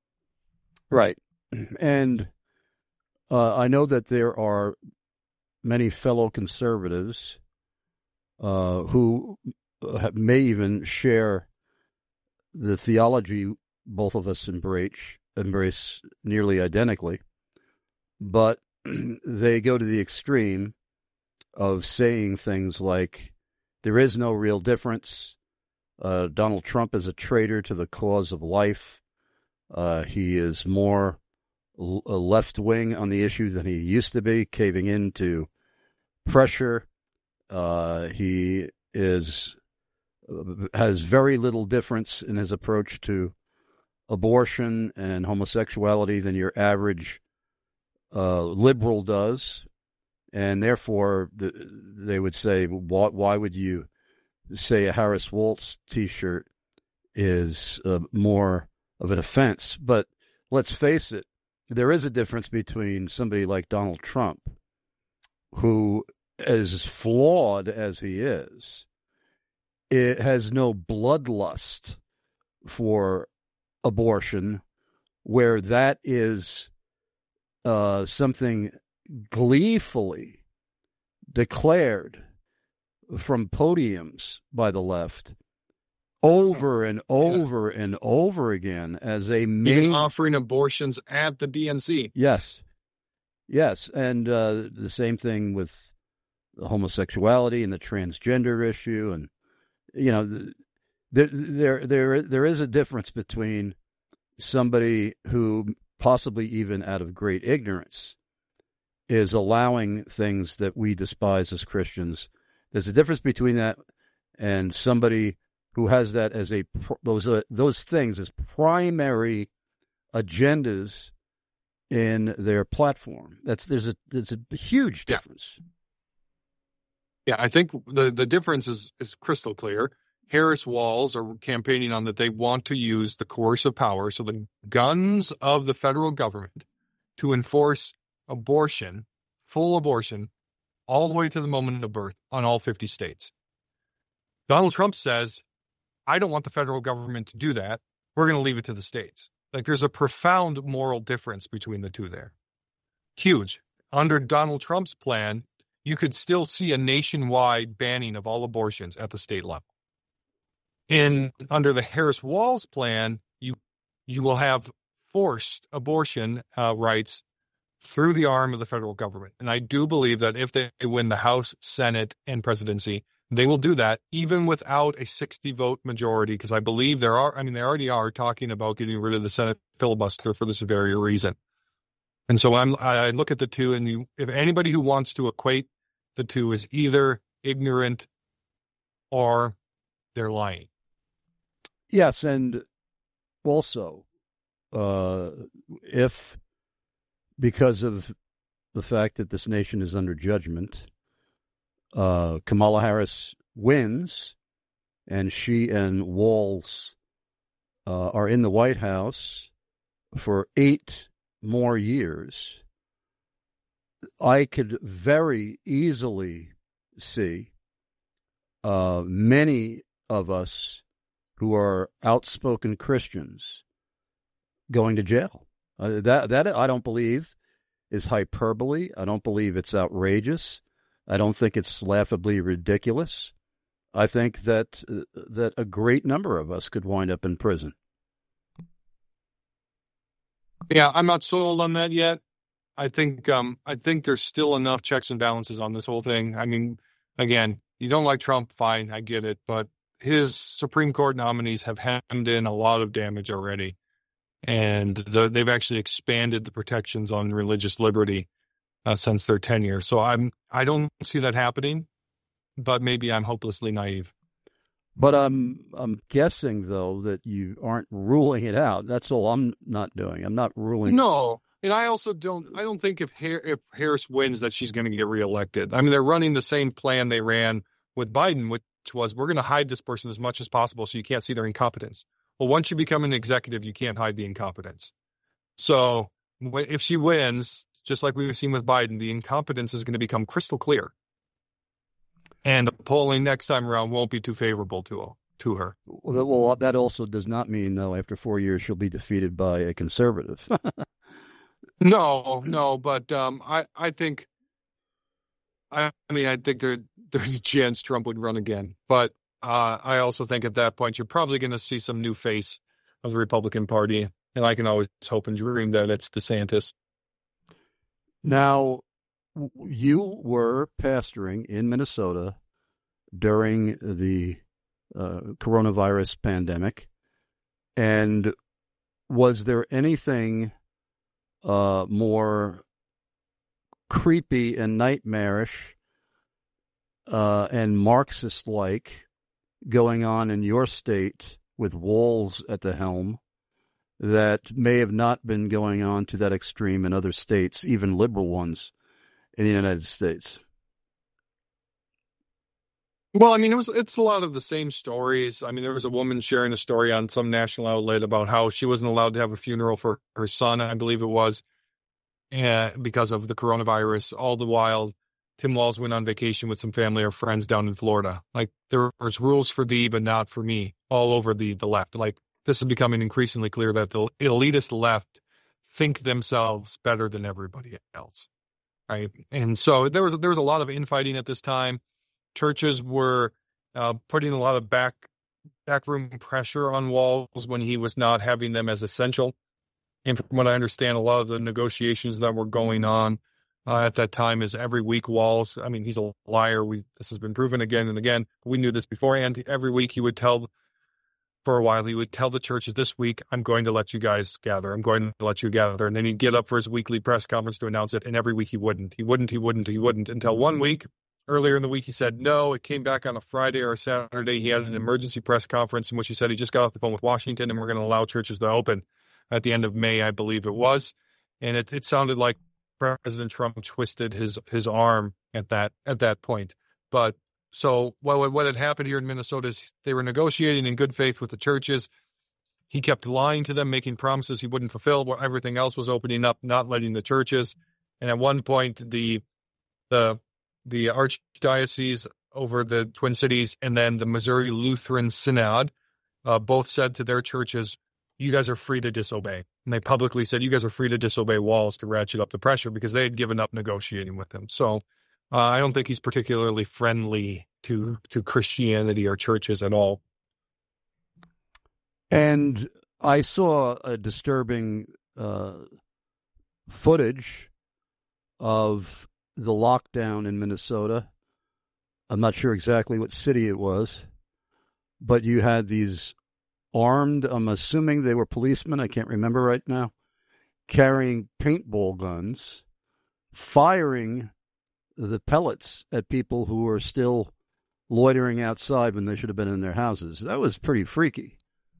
Right. And uh, I know that there are many fellow conservatives uh, who may even share the theology both of us embrace, embrace nearly identically, but they go to the extreme of saying things like, there is no real difference. Uh, Donald Trump is a traitor to the cause of life. Uh, he is more l- left-wing on the issue than he used to be, caving into pressure. Uh, he is has very little difference in his approach to abortion and homosexuality than your average uh, liberal does. And therefore, the, they would say, why, why would you say a Harris Waltz T-shirt is uh, more of an offense? But let's face it, there is a difference between somebody like Donald Trump, who, as flawed as he is, it has no bloodlust for abortion, where that is uh, something gleefully declared from podiums by the left over and over yeah. and over again as a main... Even offering abortions at the D N C. Yes. Yes, and uh, the same thing with the homosexuality and the transgender issue, and you know, there there there there is a difference between somebody who, possibly even out of great ignorance, is allowing things that we despise as Christians. There's a difference between that and somebody who has that as a those uh, those things as primary agendas in their platform. That's there's a there's a huge difference. Yeah. Yeah, I think the, the difference is, is crystal clear. Harris Walls are campaigning on that they want to use the coercive power, so the guns of the federal government, to enforce abortion, full abortion, all the way to the moment of birth on all fifty states. Donald Trump says, I don't want the federal government to do that. We're going to leave it to the states. Like, there's a profound moral difference between the two there. Huge. Under Donald Trump's plan, you could still see a nationwide banning of all abortions at the state level. In under the Harris Walls plan, you you will have forced abortion uh, rights through the arm of the federal government. And I do believe that if they win the House, Senate, and presidency, they will do that even without a sixty vote majority, because I believe there are, I mean, they already are talking about getting rid of the Senate filibuster for this very reason. And so I'm, I look at the two, and you, if anybody who wants to equate the two is either ignorant or they're lying. Yes, and also, uh, if because of the fact that this nation is under judgment, uh, Kamala Harris wins, and she and Walz uh, are in the White House for eight more years, I could very easily see uh, many of us who are outspoken Christians going to jail. Uh, that that I don't believe is hyperbole. I don't believe it's outrageous. I don't think it's laughably ridiculous. I think that uh, that a great number of us could wind up in prison. Yeah, I'm not sold on that yet. I think um, I think there's still enough checks and balances on this whole thing. I mean, again, you don't like Trump, fine, I get it, but his Supreme Court nominees have hemmed in a lot of damage already, and the, they've actually expanded the protections on religious liberty uh, since their tenure. So I'm I don't see that happening, but maybe I'm hopelessly naive. But I'm I'm guessing though that you aren't ruling it out. That's all I'm not doing. I'm not ruling. No. And I also don't. I don't think if if Harris wins that she's going to get reelected. I mean, they're running the same plan they ran with Biden, which was we're going to hide this person as much as possible so you can't see their incompetence. Well, once you become an executive, you can't hide the incompetence. So if she wins, just like we've seen with Biden, the incompetence is going to become crystal clear, and the polling next time around won't be too favorable to her. To her. Well, that also does not mean though after four years she'll be defeated by a conservative. No, no, but um, I, I think, I, I mean, I think there, there's a chance Trump would run again. But uh, I also think at that point, you're probably going to see some new face of the Republican Party. And I can always hope and dream that it's DeSantis. Now, you were pastoring in Minnesota during the uh, coronavirus pandemic. And was there anything Uh, more creepy and nightmarish uh, and Marxist-like going on in your state with Walz at the helm that may have not been going on to that extreme in other states, even liberal ones in the United States? Well, I mean, it was it's a lot of the same stories. I mean, there was a woman sharing a story on some national outlet about how she wasn't allowed to have a funeral for her son, I believe it was, and because of the coronavirus. All the while, Tim Walz went on vacation with some family or friends down in Florida. Like, there was rules for thee, but not for me, all over the, the left. Like, this is becoming increasingly clear that the elitist left think themselves better than everybody else, right? And so there was there was a lot of infighting at this time. Churches were uh, putting a lot of back backroom pressure on Walz when he was not having them as essential. And from what I understand, a lot of the negotiations that were going on uh, at that time is every week Walz, I mean, he's a liar. We This has been proven again and again. We knew this beforehand. Every week he would tell, for a while, he would tell the churches, this week, I'm going to let you guys gather. I'm going to let you gather. And then he'd get up for his weekly press conference to announce it. And every week he wouldn't. He wouldn't, he wouldn't, he wouldn't until one week. Earlier in the week, he said no. It came back on a Friday or a Saturday. He had an emergency press conference in which he said he just got off the phone with Washington and we're going to allow churches to open at the end of May, I believe it was. And it, it sounded like President Trump twisted his his arm at that at that point. But so what, what had happened here in Minnesota is they were negotiating in good faith with the churches. He kept lying to them, making promises he wouldn't fulfill, while everything else was opening up, not letting the churches. And at one point, the the the archdiocese over the Twin Cities and then the Missouri Lutheran Synod uh, both said to their churches, you guys are free to disobey. And they publicly said, you guys are free to disobey Walz to ratchet up the pressure because they had given up negotiating with him. So uh, I don't think he's particularly friendly to, to Christianity or churches at all. And I saw a disturbing uh, footage of the lockdown in Minnesota. I'm not sure exactly what city it was, but you had these armed, I'm assuming they were policemen, I can't remember right now, carrying paintball guns, firing the pellets at people who were still loitering outside when they should have been in their houses. That was pretty freaky.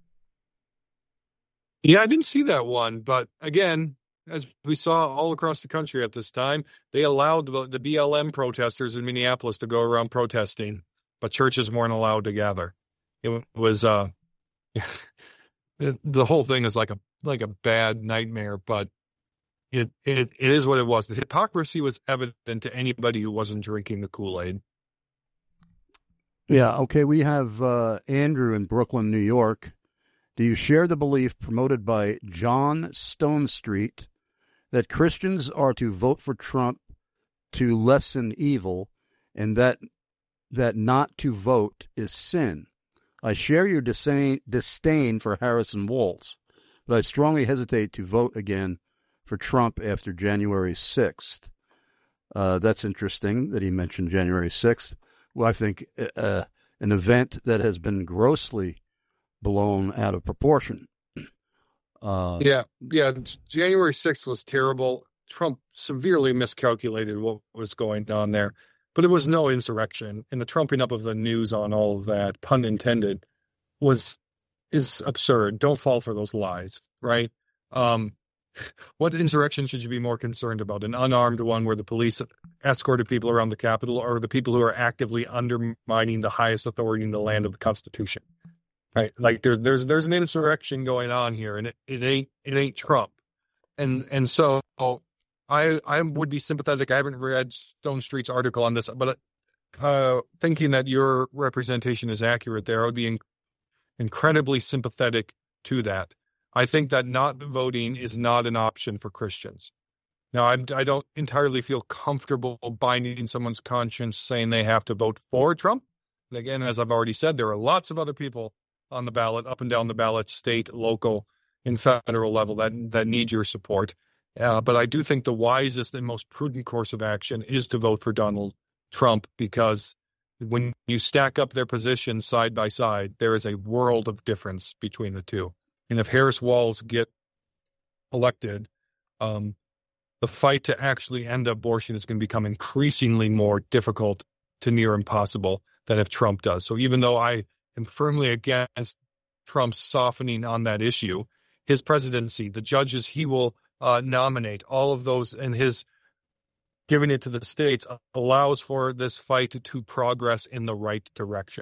Yeah, I didn't see that one. But again, as we saw all across the country at this time, they allowed the B L M protesters in Minneapolis to go around protesting, but churches weren't allowed to gather. It was uh, the whole thing is like a like a bad nightmare, but it, it it is what it was. The hypocrisy was evident to anybody who wasn't drinking the Kool-Aid. Yeah, okay, we have uh, Andrew in Brooklyn, New York. Do you share the belief promoted by John Stonestreet that Christians are to vote for Trump to lessen evil and that that not to vote is sin? I share your disdain, disdain for Harrison Walz, but I strongly hesitate to vote again for Trump after January sixth. Uh, that's interesting that he mentioned January sixth. Well, I think uh, an event that has been grossly blown out of proportion. Uh, yeah, yeah. January sixth was terrible. Trump severely miscalculated what was going on there, but it was no insurrection. And the trumping up of the news on all of that, pun intended, was is absurd. Don't fall for those lies, right? Um, what insurrection should you be more concerned about? An unarmed one where the police escorted people around the Capitol, or the people who are actively undermining the highest authority in the land of the Constitution? Right, like there's there's there's an insurrection going on here, and it, it ain't it ain't Trump, and and so I I would be sympathetic. I haven't read Stonestreet's article on this, but uh, thinking that your representation is accurate there, I would be in, incredibly sympathetic to that. I think that not voting is not an option for Christians. Now, I I don't entirely feel comfortable binding someone's conscience saying they have to vote for Trump. And again, as I've already said, there are lots of other people on the ballot, up and down the ballot, state, local, and federal level that that need your support. Uh, but I do think the wisest and most prudent course of action is to vote for Donald Trump, because when you stack up their positions side by side, there is a world of difference between the two. And if Harris Walz get elected, um, the fight to actually end abortion is going to become increasingly more difficult to near impossible than if Trump does. So even though I am firmly against Trump's softening on that issue, his presidency, the judges he will uh, nominate, all of those, and his giving it to the states allows for this fight to progress in the right direction.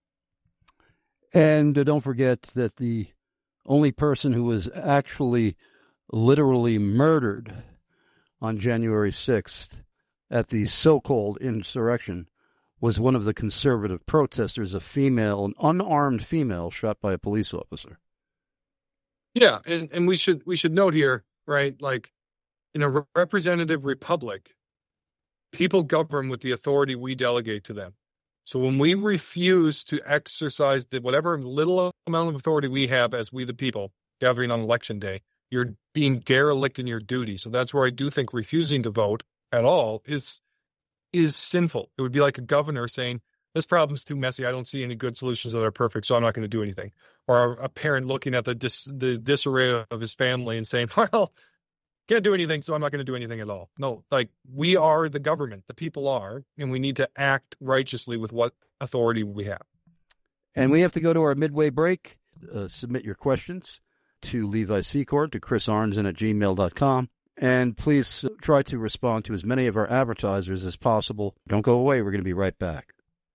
And uh, don't forget that the only person who was actually literally murdered on January sixth at the so-called insurrection was one of the conservative protesters, a female, an unarmed female shot by a police officer. Yeah, and, and we should we should note here, right, like in a re- representative republic, people govern with the authority we delegate to them. So when we refuse to exercise the whatever little amount of authority we have as we the people gathering on election day, you're being derelict in your duty. So that's where I do think refusing to vote at all is is sinful. It would be like a governor saying, this problem's too messy. I don't see any good solutions that are perfect, so I'm not going to do anything. Or a parent looking at the dis, the disarray of his family and saying, well, can't do anything, so I'm not going to do anything at all. No, like we are the government, the people are, and we need to act righteously with what authority we have. And we have to go to our midway break. Uh, submit your questions to Levi Secord, to Chris Arnzen at gmail dot com. And please try to respond to as many of our advertisers as possible. Don't go away. We're going to be right back.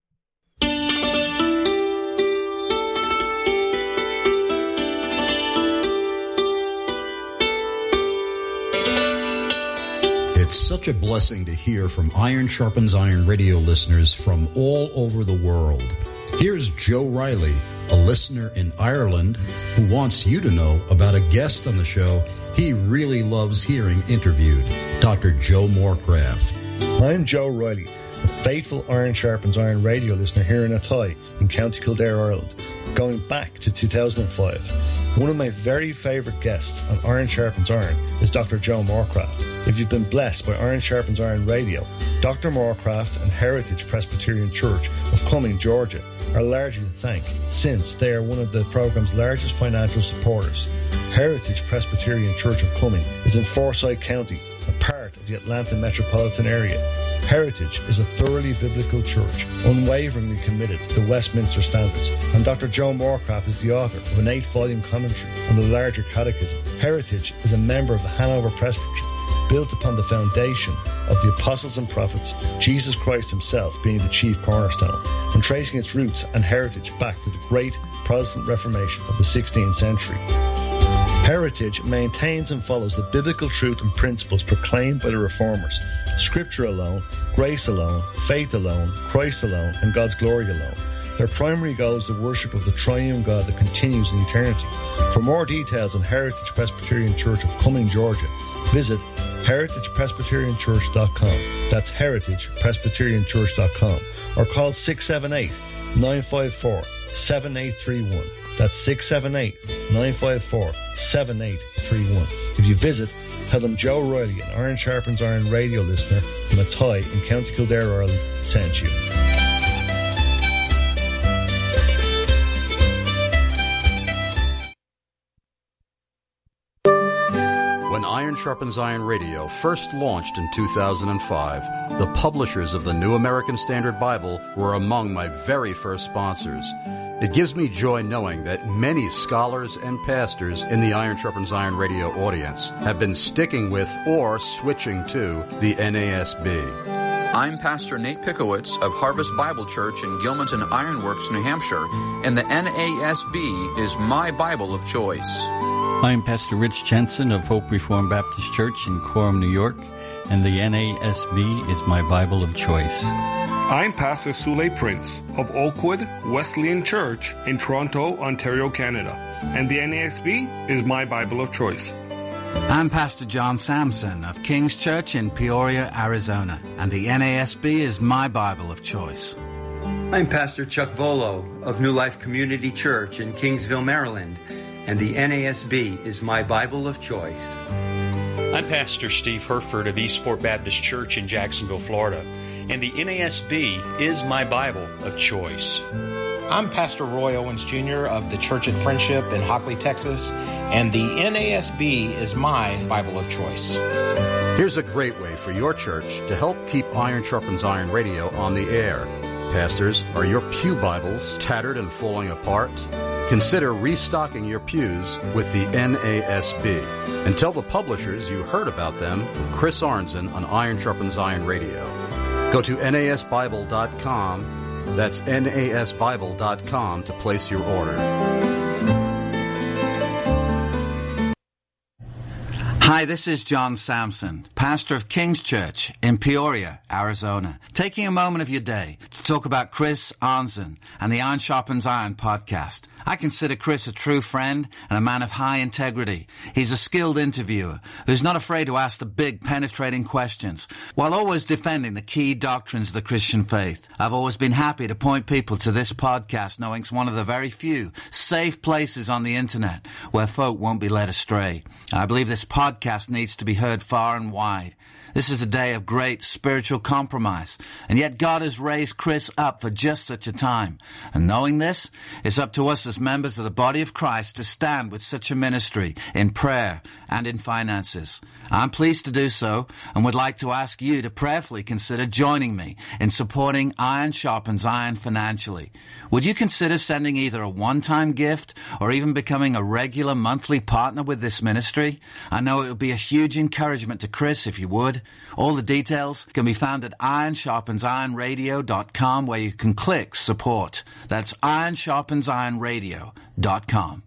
It's such a blessing to hear from Iron Sharpens Iron radio listeners from all over the world. Here's Joe Riley, a listener in Ireland, who wants you to know about a guest on the show he really loves hearing interviewed, Doctor Joe Morecraft. I'm Joe Riley, a faithful Iron Sharpens Iron radio listener here in Athy in County Kildare, Ireland, going back to two thousand five. One of my very favourite guests on Iron Sharpens Iron is Doctor Joe Morecraft. If you've been blessed by Iron Sharpens Iron radio, Doctor Morecraft and Heritage Presbyterian Church of Cumming, Georgia, are largely to thank, since they are one of the programme's largest financial supporters. Heritage Presbyterian Church of Cumming is in Forsyth County, a part of the Atlanta metropolitan area. Heritage is a thoroughly biblical church, unwaveringly committed to Westminster standards, and Doctor Joe Moorcraft is the author of an eight-volume commentary on the larger catechism. Heritage is a member of the Hanover Presbytery, built upon the foundation of the apostles and prophets, Jesus Christ himself being the chief cornerstone, and tracing its roots and heritage back to the great Protestant Reformation of the sixteenth century. Heritage maintains and follows the biblical truth and principles proclaimed by the Reformers. Scripture alone, grace alone, faith alone, Christ alone, and God's glory alone. Their primary goal is the worship of the triune God that continues in eternity. For more details on Heritage Presbyterian Church of Cumming, Georgia, visit heritage presbyterian church dot com. That's heritage presbyterian church dot com. Or call six seven eight, nine five four, seven eight three one. That's six seven eight, nine five four, seven eight three one. If you visit, tell them Joe Riley, an Iron Sharpens Iron radio listener from Athy in County Kildare, Ireland, sent you. When Iron Sharpens Iron Radio first launched in two thousand five, the publishers of the New American Standard Bible were among my very first sponsors. It gives me joy knowing that many scholars and pastors in the Iron Sharpens Iron Radio audience have been sticking with or switching to the N A S B. I'm Pastor Nate Pickowitz of Harvest Bible Church in Gilmanton Ironworks, New Hampshire, and the N A S B is my Bible of choice. I'm Pastor Rich Jensen of Hope Reformed Baptist Church in Coram, New York, and the N A S B is my Bible of choice. I'm Pastor Sule Prince of Oakwood Wesleyan Church in Toronto, Ontario, Canada, and the N A S B is my Bible of choice. I'm Pastor John Sampson of King's Church in Peoria, Arizona, and the N A S B is my Bible of choice. I'm Pastor Chuck Volo of New Life Community Church in Kingsville, Maryland, and the N A S B is my Bible of choice. I'm Pastor Steve Herford of Eastport Baptist Church in Jacksonville, Florida, and the N A S B is my Bible of choice. I'm Pastor Roy Owens Junior of the Church at Friendship in Hockley, Texas, and the N A S B is my Bible of choice. Here's a great way for your church to help keep Iron Sharpens Iron Radio on the air. Pastors, are your pew Bibles tattered and falling apart? Consider restocking your pews with the N A S B. And tell the publishers you heard about them from Chris Arnzen on Iron Sharpens Iron Radio. Go to N A S Bible dot com. That's N A S Bible dot com to place your order. Hi, this is John Sampson, pastor of King's Church in Peoria, Arizona, taking a moment of your day to talk about Chris Arnzen and the Iron Sharpens Iron podcast. I consider Chris a true friend and a man of high integrity. He's a skilled interviewer who's not afraid to ask the big, penetrating questions while always defending the key doctrines of the Christian faith. I've always been happy to point people to this podcast, knowing it's one of the very few safe places on the internet where folk won't be led astray. I believe this podcast needs to be heard far and wide. This is a day of great spiritual compromise, and yet God has raised Chris up for just such a time. And knowing this, it's up to us as members of the body of Christ to stand with such a ministry in prayer and in finances. I'm pleased to do so and would like to ask you to prayerfully consider joining me in supporting Iron Sharpens Iron financially. Would you consider sending either a one-time gift or even becoming a regular monthly partner with this ministry? I know it would be a huge encouragement to Chris if you would. All the details can be found at iron sharpens iron radio dot com, where you can click support. That's iron sharpens iron radio dot com.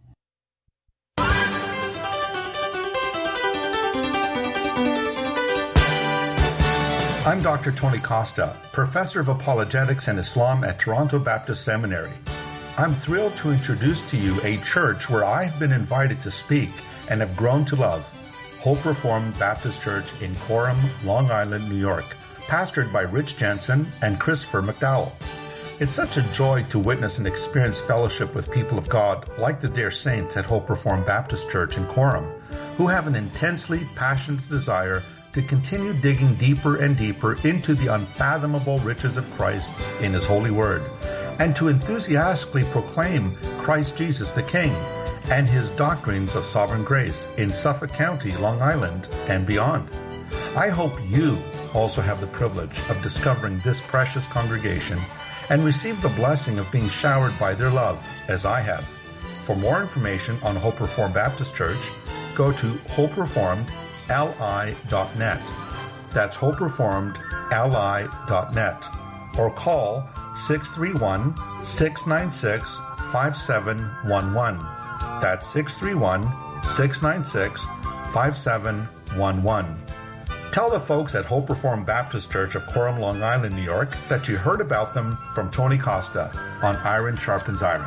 I'm Doctor Tony Costa, Professor of Apologetics and Islam at Toronto Baptist Seminary. I'm thrilled to introduce to you a church where I've been invited to speak and have grown to love, Hope Reformed Baptist Church in Coram, Long Island, New York, pastored by Rich Jensen and Christopher McDowell. It's such a joy to witness and experience fellowship with people of God like the dear saints at Hope Reformed Baptist Church in Coram, who have an intensely passionate desire to continue digging deeper and deeper into the unfathomable riches of Christ in His holy word, and to enthusiastically proclaim Christ Jesus the King and His doctrines of sovereign grace in Suffolk County, Long Island, and beyond. I hope you also have the privilege of discovering this precious congregation and receive the blessing of being showered by their love, as I have. For more information on Hope Reformed Baptist Church, go to hope reformed l i dot net. That's hope reformed l i dot net. Or call six three one, six nine six, five seven one one. That's six three one, six nine six, five seven one one. Tell the folks at Hope Reformed Baptist Church of Coram, Long Island, New York, that you heard about them from Tony Costa on Iron Sharpens Iron.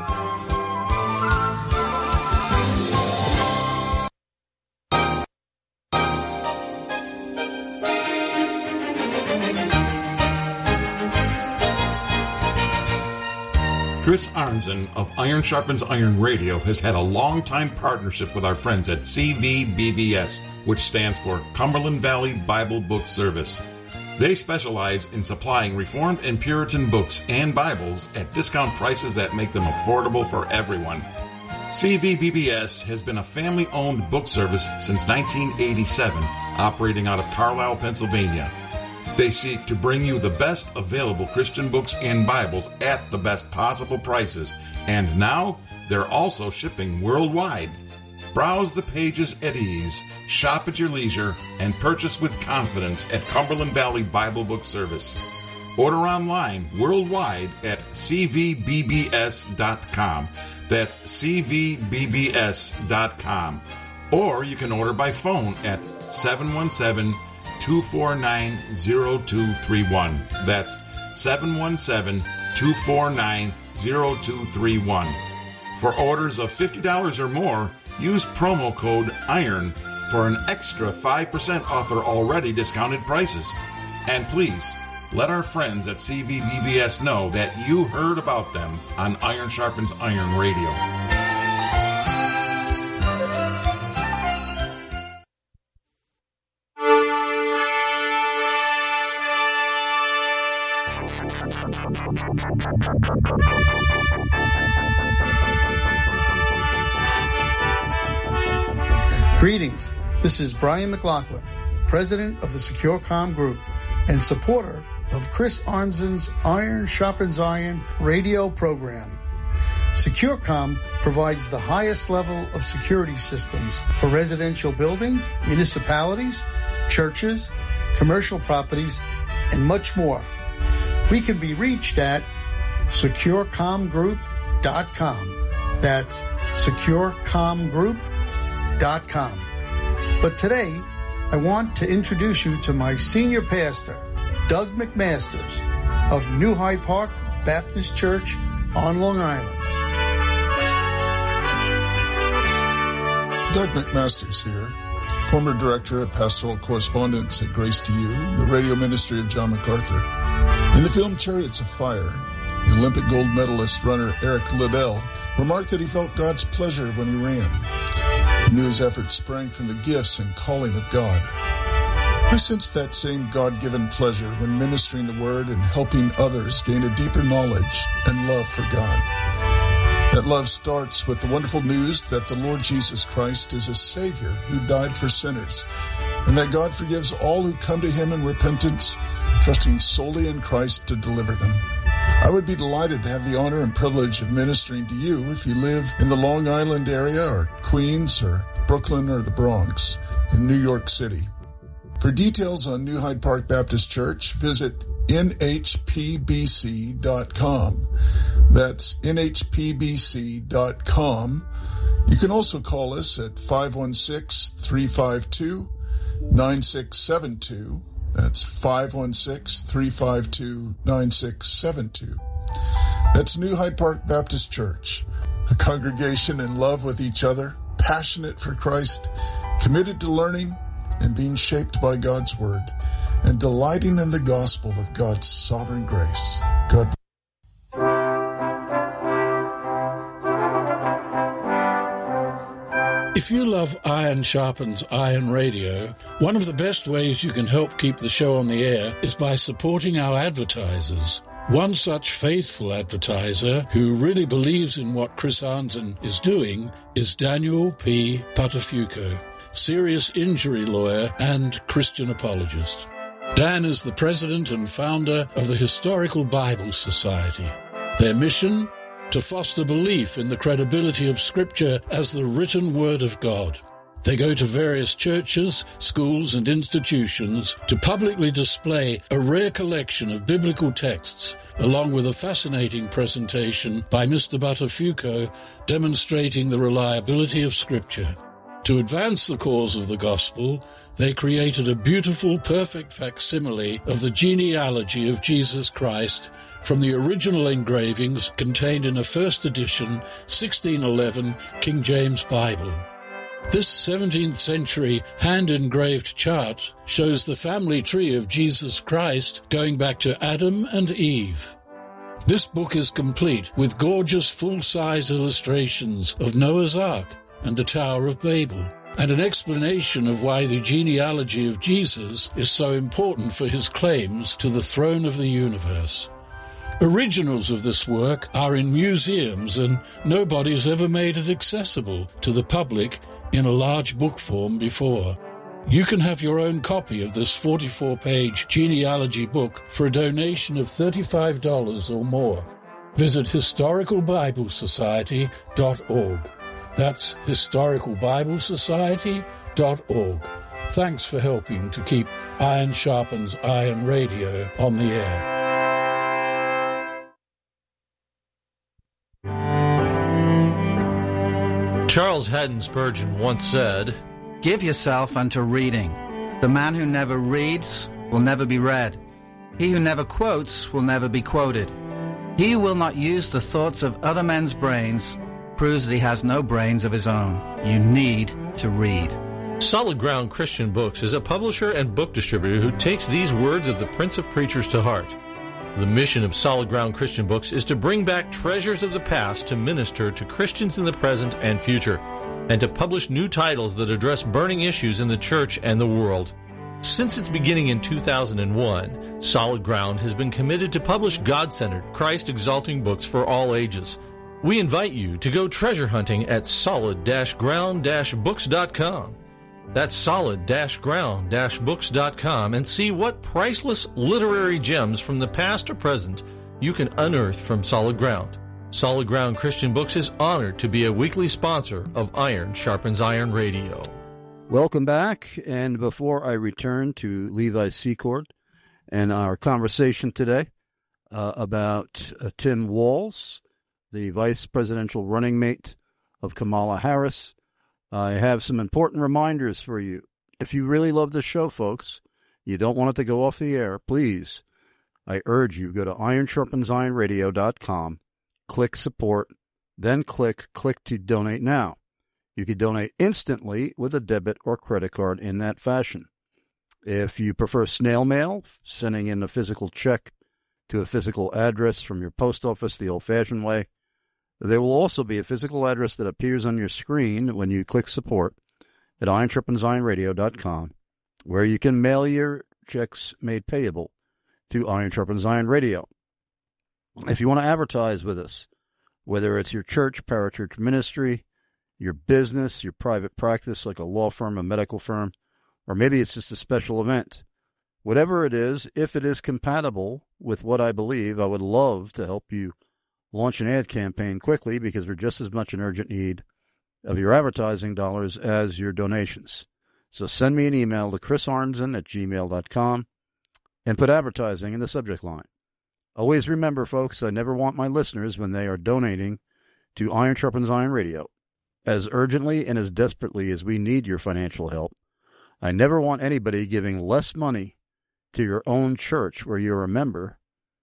Chris Arnzen of Iron Sharpens Iron Radio has had a long-time partnership with our friends at C V B B S, which stands for Cumberland Valley Bible Book Service. They specialize in supplying Reformed and Puritan books and Bibles at discount prices that make them affordable for everyone. C V B B S has been a family-owned book service since nineteen eighty-seven, operating out of Carlisle, Pennsylvania. They seek to bring you the best available Christian books and Bibles at the best possible prices, and now they're also shipping worldwide. Browse the pages at ease, shop at your leisure, and purchase with confidence at Cumberland Valley Bible Book Service. Order online worldwide at c v b b s dot com. That's c v b b s dot com. Or you can order by phone at seven one seven, two four nine, zero two three one. That's seven one seven, two four nine, zero two three one. For orders of fifty dollars or more, use promo code IRON for an extra five percent off their already discounted prices. And please, let our friends at C V B B S know that you heard about them on Iron Sharpens Iron Radio. Greetings. This is Brian McLaughlin, president of the Secure Comm Group and supporter of Chris Arnzen's Iron Sharpens Iron radio program. SecureCom provides the highest level of security systems for residential buildings, municipalities, churches, commercial properties, and much more. We can be reached at secure comm group dot com. That's secure comm group dot com. But today, I want to introduce you to my senior pastor, Doug McMasters of New Hyde Park Baptist Church on Long Island. Doug McMasters here, former director of pastoral correspondence at Grace to You, the radio ministry of John MacArthur. In the film Chariots of Fire, the Olympic gold medalist runner Eric Liddell remarked that he felt God's pleasure when he ran. He knew his efforts sprang from the gifts and calling of God. I sensed that same God-given pleasure when ministering the Word and helping others gain a deeper knowledge and love for God. That love starts with the wonderful news that the Lord Jesus Christ is a Savior who died for sinners, and that God forgives all who come to Him in repentance, trusting solely in Christ to deliver them. I would be delighted to have the honor and privilege of ministering to you if you live in the Long Island area or Queens or Brooklyn or the Bronx in New York City. For details on New Hyde Park Baptist Church, visit N H P B C dot com. That's N H P B C dot com. You can also call us at five one six, three five two, nine six seven two. That's five one six, three five two, nine six seven two. That's New Hyde Park Baptist Church, a congregation in love with each other, passionate for Christ, committed to learning and being shaped by God's Word, and delighting in the gospel of God's sovereign grace. God bless. If you love Iron Sharpens Iron Radio, one of the best ways you can help keep the show on the air is by supporting our advertisers. One such faithful advertiser who really believes in what Chris Arnzen is doing is Daniel P. Patafuco, serious injury lawyer and Christian apologist. Dan is the president and founder of the Historical Bible Society. Their mission? To foster belief in the credibility of Scripture as the written Word of God. They go to various churches, schools, and institutions to publicly display a rare collection of biblical texts, along with a fascinating presentation by Mister Buttafuoco demonstrating the reliability of Scripture. To advance the cause of the gospel, they created a beautiful, perfect facsimile of the genealogy of Jesus Christ from the original engravings contained in a first edition sixteen eleven King James Bible. This seventeenth century hand-engraved chart shows the family tree of Jesus Christ going back to Adam and Eve. This book is complete with gorgeous full-size illustrations of Noah's Ark and the Tower of Babel, and an explanation of why the genealogy of Jesus is so important for his claims to the throne of the universe. Originals of this work are in museums, and nobody has ever made it accessible to the public in a large book form before. You can have your own copy of this forty-four page genealogy book for a donation of thirty-five dollars or more. Visit historical bible society dot org. That's historical bible society dot org. Thanks for helping to keep Iron Sharpens Iron Radio on the air. Charles Haddon Spurgeon once said, "Give yourself unto reading. The man who never reads will never be read. He who never quotes will never be quoted. He who will not use the thoughts of other men's brains proves that he has no brains of his own. You need to read." Solid Ground Christian Books is a publisher and book distributor who takes these words of the Prince of Preachers to heart. The mission of Solid Ground Christian Books is to bring back treasures of the past to minister to Christians in the present and future, and to publish new titles that address burning issues in the church and the world. Since its beginning in two thousand one, Solid Ground has been committed to publish God-centered, Christ-exalting books for all ages. We invite you to go treasure hunting at solid ground books dot com. That's solid ground books dot com, and see what priceless literary gems from the past or present you can unearth from Solid Ground. Solid Ground Christian Books is honored to be a weekly sponsor of Iron Sharpens Iron Radio. Welcome back, and before I return to Levi Secord and our conversation today uh, about uh, Tim Walz, the vice presidential running mate of Kamala Harris, I have some important reminders for you. If you really love the show, folks, you don't want it to go off the air, please, I urge you, go to iron sharpens iron radio dot com, click support, then click click to donate now. You can donate instantly with a debit or credit card in that fashion. If you prefer snail mail, sending in a physical check to a physical address from your post office the old-fashioned way, there will also be a physical address that appears on your screen when you click support at iron sharpens iron radio dot com, where you can mail your checks made payable to Iron Sharpens Iron Radio. If you want to advertise with us, whether it's your church, parachurch ministry, your business, your private practice like a law firm, a medical firm, or maybe it's just a special event, whatever it is, if it is compatible with what I believe, I would love to help you launch an ad campaign quickly, because we're just as much in urgent need of your advertising dollars as your donations. So send me an email to chris arnzen at gmail dot com and put advertising in the subject line. Always remember, folks, I never want my listeners, when they are donating to Iron Sharpens Iron Radio, as urgently and as desperately as we need your financial help, I never want anybody giving less money to your own church where you're a member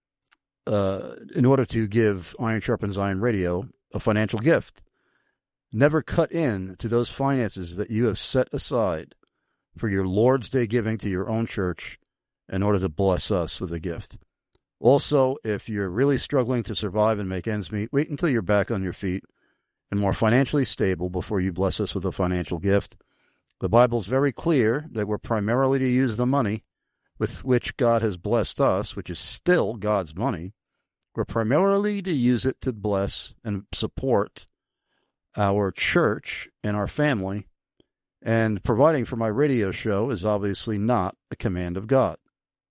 uh, in order to give Iron Sharpens Iron Radio a financial gift. Never cut in to those finances that you have set aside for your Lord's Day giving to your own church in order to bless us with a gift. Also, if you're really struggling to survive and make ends meet, wait until you're back on your feet and more financially stable before you bless us with a financial gift. The Bible's very clear that we're primarily to use the money with which God has blessed us, which is still God's money. We're primarily to use it to bless and support our church and our family, and providing for my radio show is obviously not a command of God.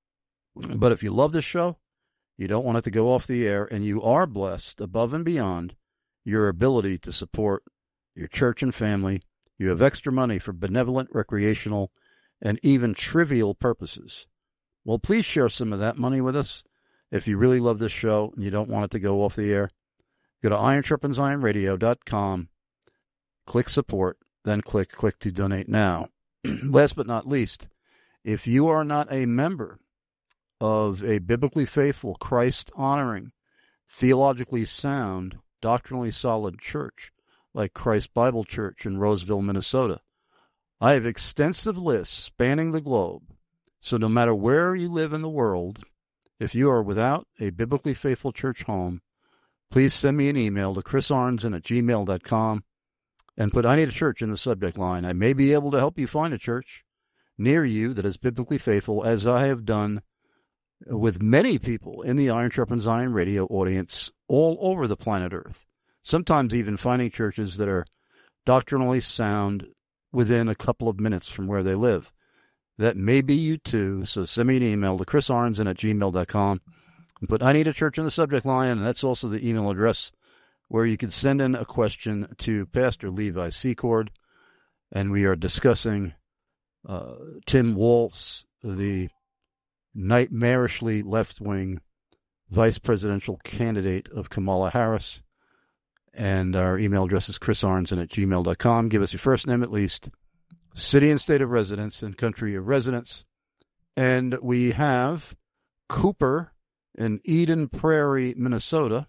But if you love this show, you don't want it to go off the air, and you are blessed above and beyond your ability to support your church and family, you have extra money for benevolent, recreational, and even trivial purposes. Well, please share some of that money with us. If you really love this show and you don't want it to go off the air, go to iron sharpens iron radio dot com, click support, then click click to donate now. Last but not least, if you are not a member of a biblically faithful, Christ-honoring, theologically sound, doctrinally solid church like Christ Bible Church in Roseville, Minnesota, I have extensive lists spanning the globe. So no matter where you live in the world, if you are without a biblically faithful church home, please send me an email to chris arnzen at gmail dot com and put I need a church in the subject line. I may be able to help you find a church near you that is biblically faithful, as I have done with many people in the Iron Sharpens Iron radio audience all over the planet Earth. Sometimes even finding churches that are doctrinally sound within a couple of minutes from where they live. That may be you too, so send me an email to chris arnzen at gmail dot com and put I need a church in the subject line, and that's also the email address where you can send in a question to Pastor Levi Secord, and we are discussing uh, Tim Walz, the nightmarishly left-wing vice presidential candidate of Kamala Harris, and our email address is chris arnzen at gmail dot com. Give us your first name at least, city and state of residence, and country of residence. And we have Cooper in Eden Prairie, Minnesota.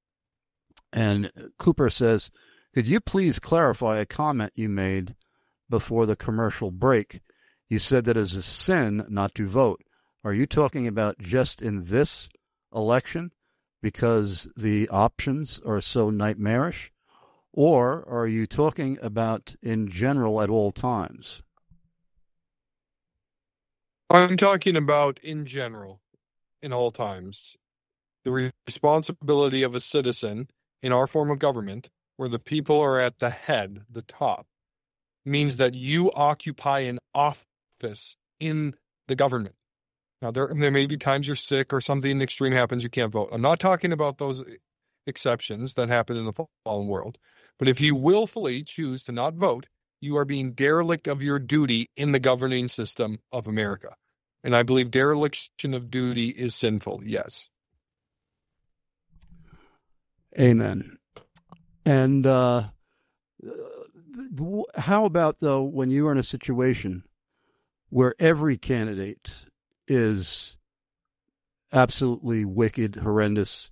And Cooper says, could you please clarify a comment you made before the commercial break? You said that it is a sin not to vote. Are you talking about just in this election because the options are so nightmarish? Or are you talking about in general at all times? I'm talking about in general, in all times. The responsibility of a citizen in our form of government, where the people are at the head, the top, means that you occupy an office in the government. Now, there, there may be times you're sick or something extreme happens, you can't vote. I'm not talking about those exceptions that happen in the fallen world. But if you willfully choose to not vote, you are being derelict of your duty in the governing system of America. And I believe dereliction of duty is sinful, yes. Amen. And uh, how about, though, when you are in a situation where every candidate is absolutely wicked, horrendous,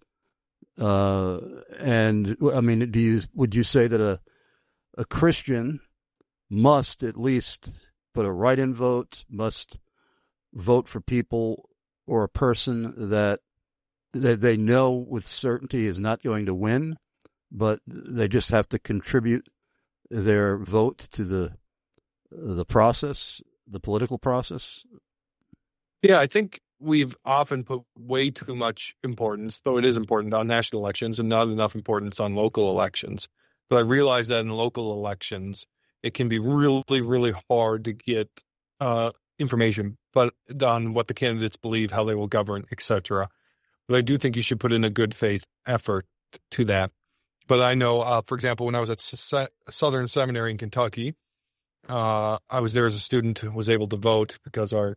uh, and I mean, do you would you say that a a Christian must at least put a write-in vote, must vote for people or a person that that they know with certainty is not going to win, but they just have to contribute their vote to the the process, the political process? Yeah, I think we've often put way too much importance, though it is important, on national elections and not enough importance on local elections. But I realize that in local elections, it can be really, really hard to get uh, information but on what the candidates believe, how they will govern, et cetera. But I do think you should put in a good faith effort to that. But I know, uh, for example, when I was at S- Southern Seminary in Kentucky, uh, I was there as a student who was able to vote because our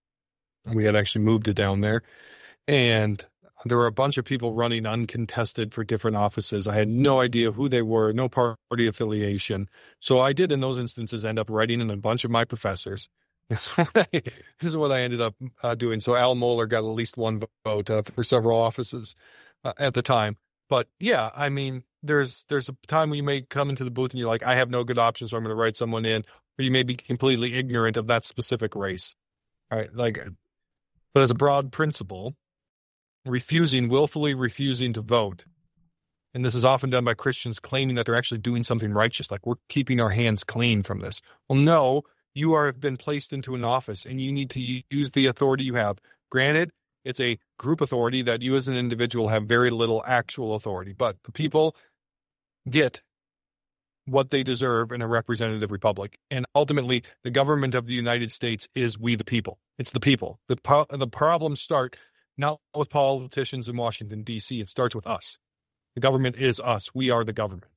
we had actually moved it down there. And there were a bunch of people running uncontested for different offices. I had no idea who they were, no party affiliation. So I did, in those instances, end up writing in a bunch of my professors. This is what I ended up uh, doing. So Al Mohler got at least one vote uh, for several offices uh, at the time. But yeah, I mean, there's there's a time when you may come into the booth and you're like, I have no good options, so I'm going to write someone in. Or you may be completely ignorant of that specific race. All right, like, but as a broad principle, refusing, willfully refusing to vote, and this is often done by Christians claiming that they're actually doing something righteous, like we're keeping our hands clean from this. Well, no, you are have been placed into an office, and you need to use the authority you have. Granted, it's a group authority that you as an individual have very little actual authority, but the people get what they deserve in a representative republic. And ultimately, the government of the United States is we the people. It's the people. The po- the problems start not with politicians in Washington, D C. It starts with us. The government is us. We are the government.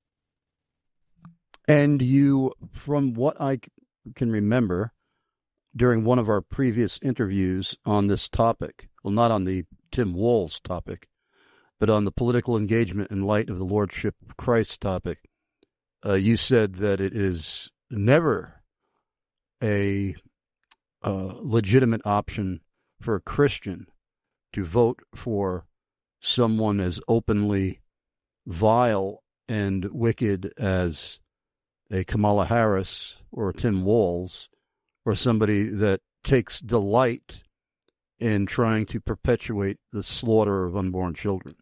And you, from what I can remember, during one of our previous interviews on this topic, well, not on the Tim Walz topic, but on the political engagement in light of the Lordship of Christ topic, uh, you said that it is never a uh, legitimate option for a Christian to vote for someone as openly vile and wicked as a Kamala Harris or a Tim Walz, or somebody that takes delight in trying to perpetuate the slaughter of unborn children.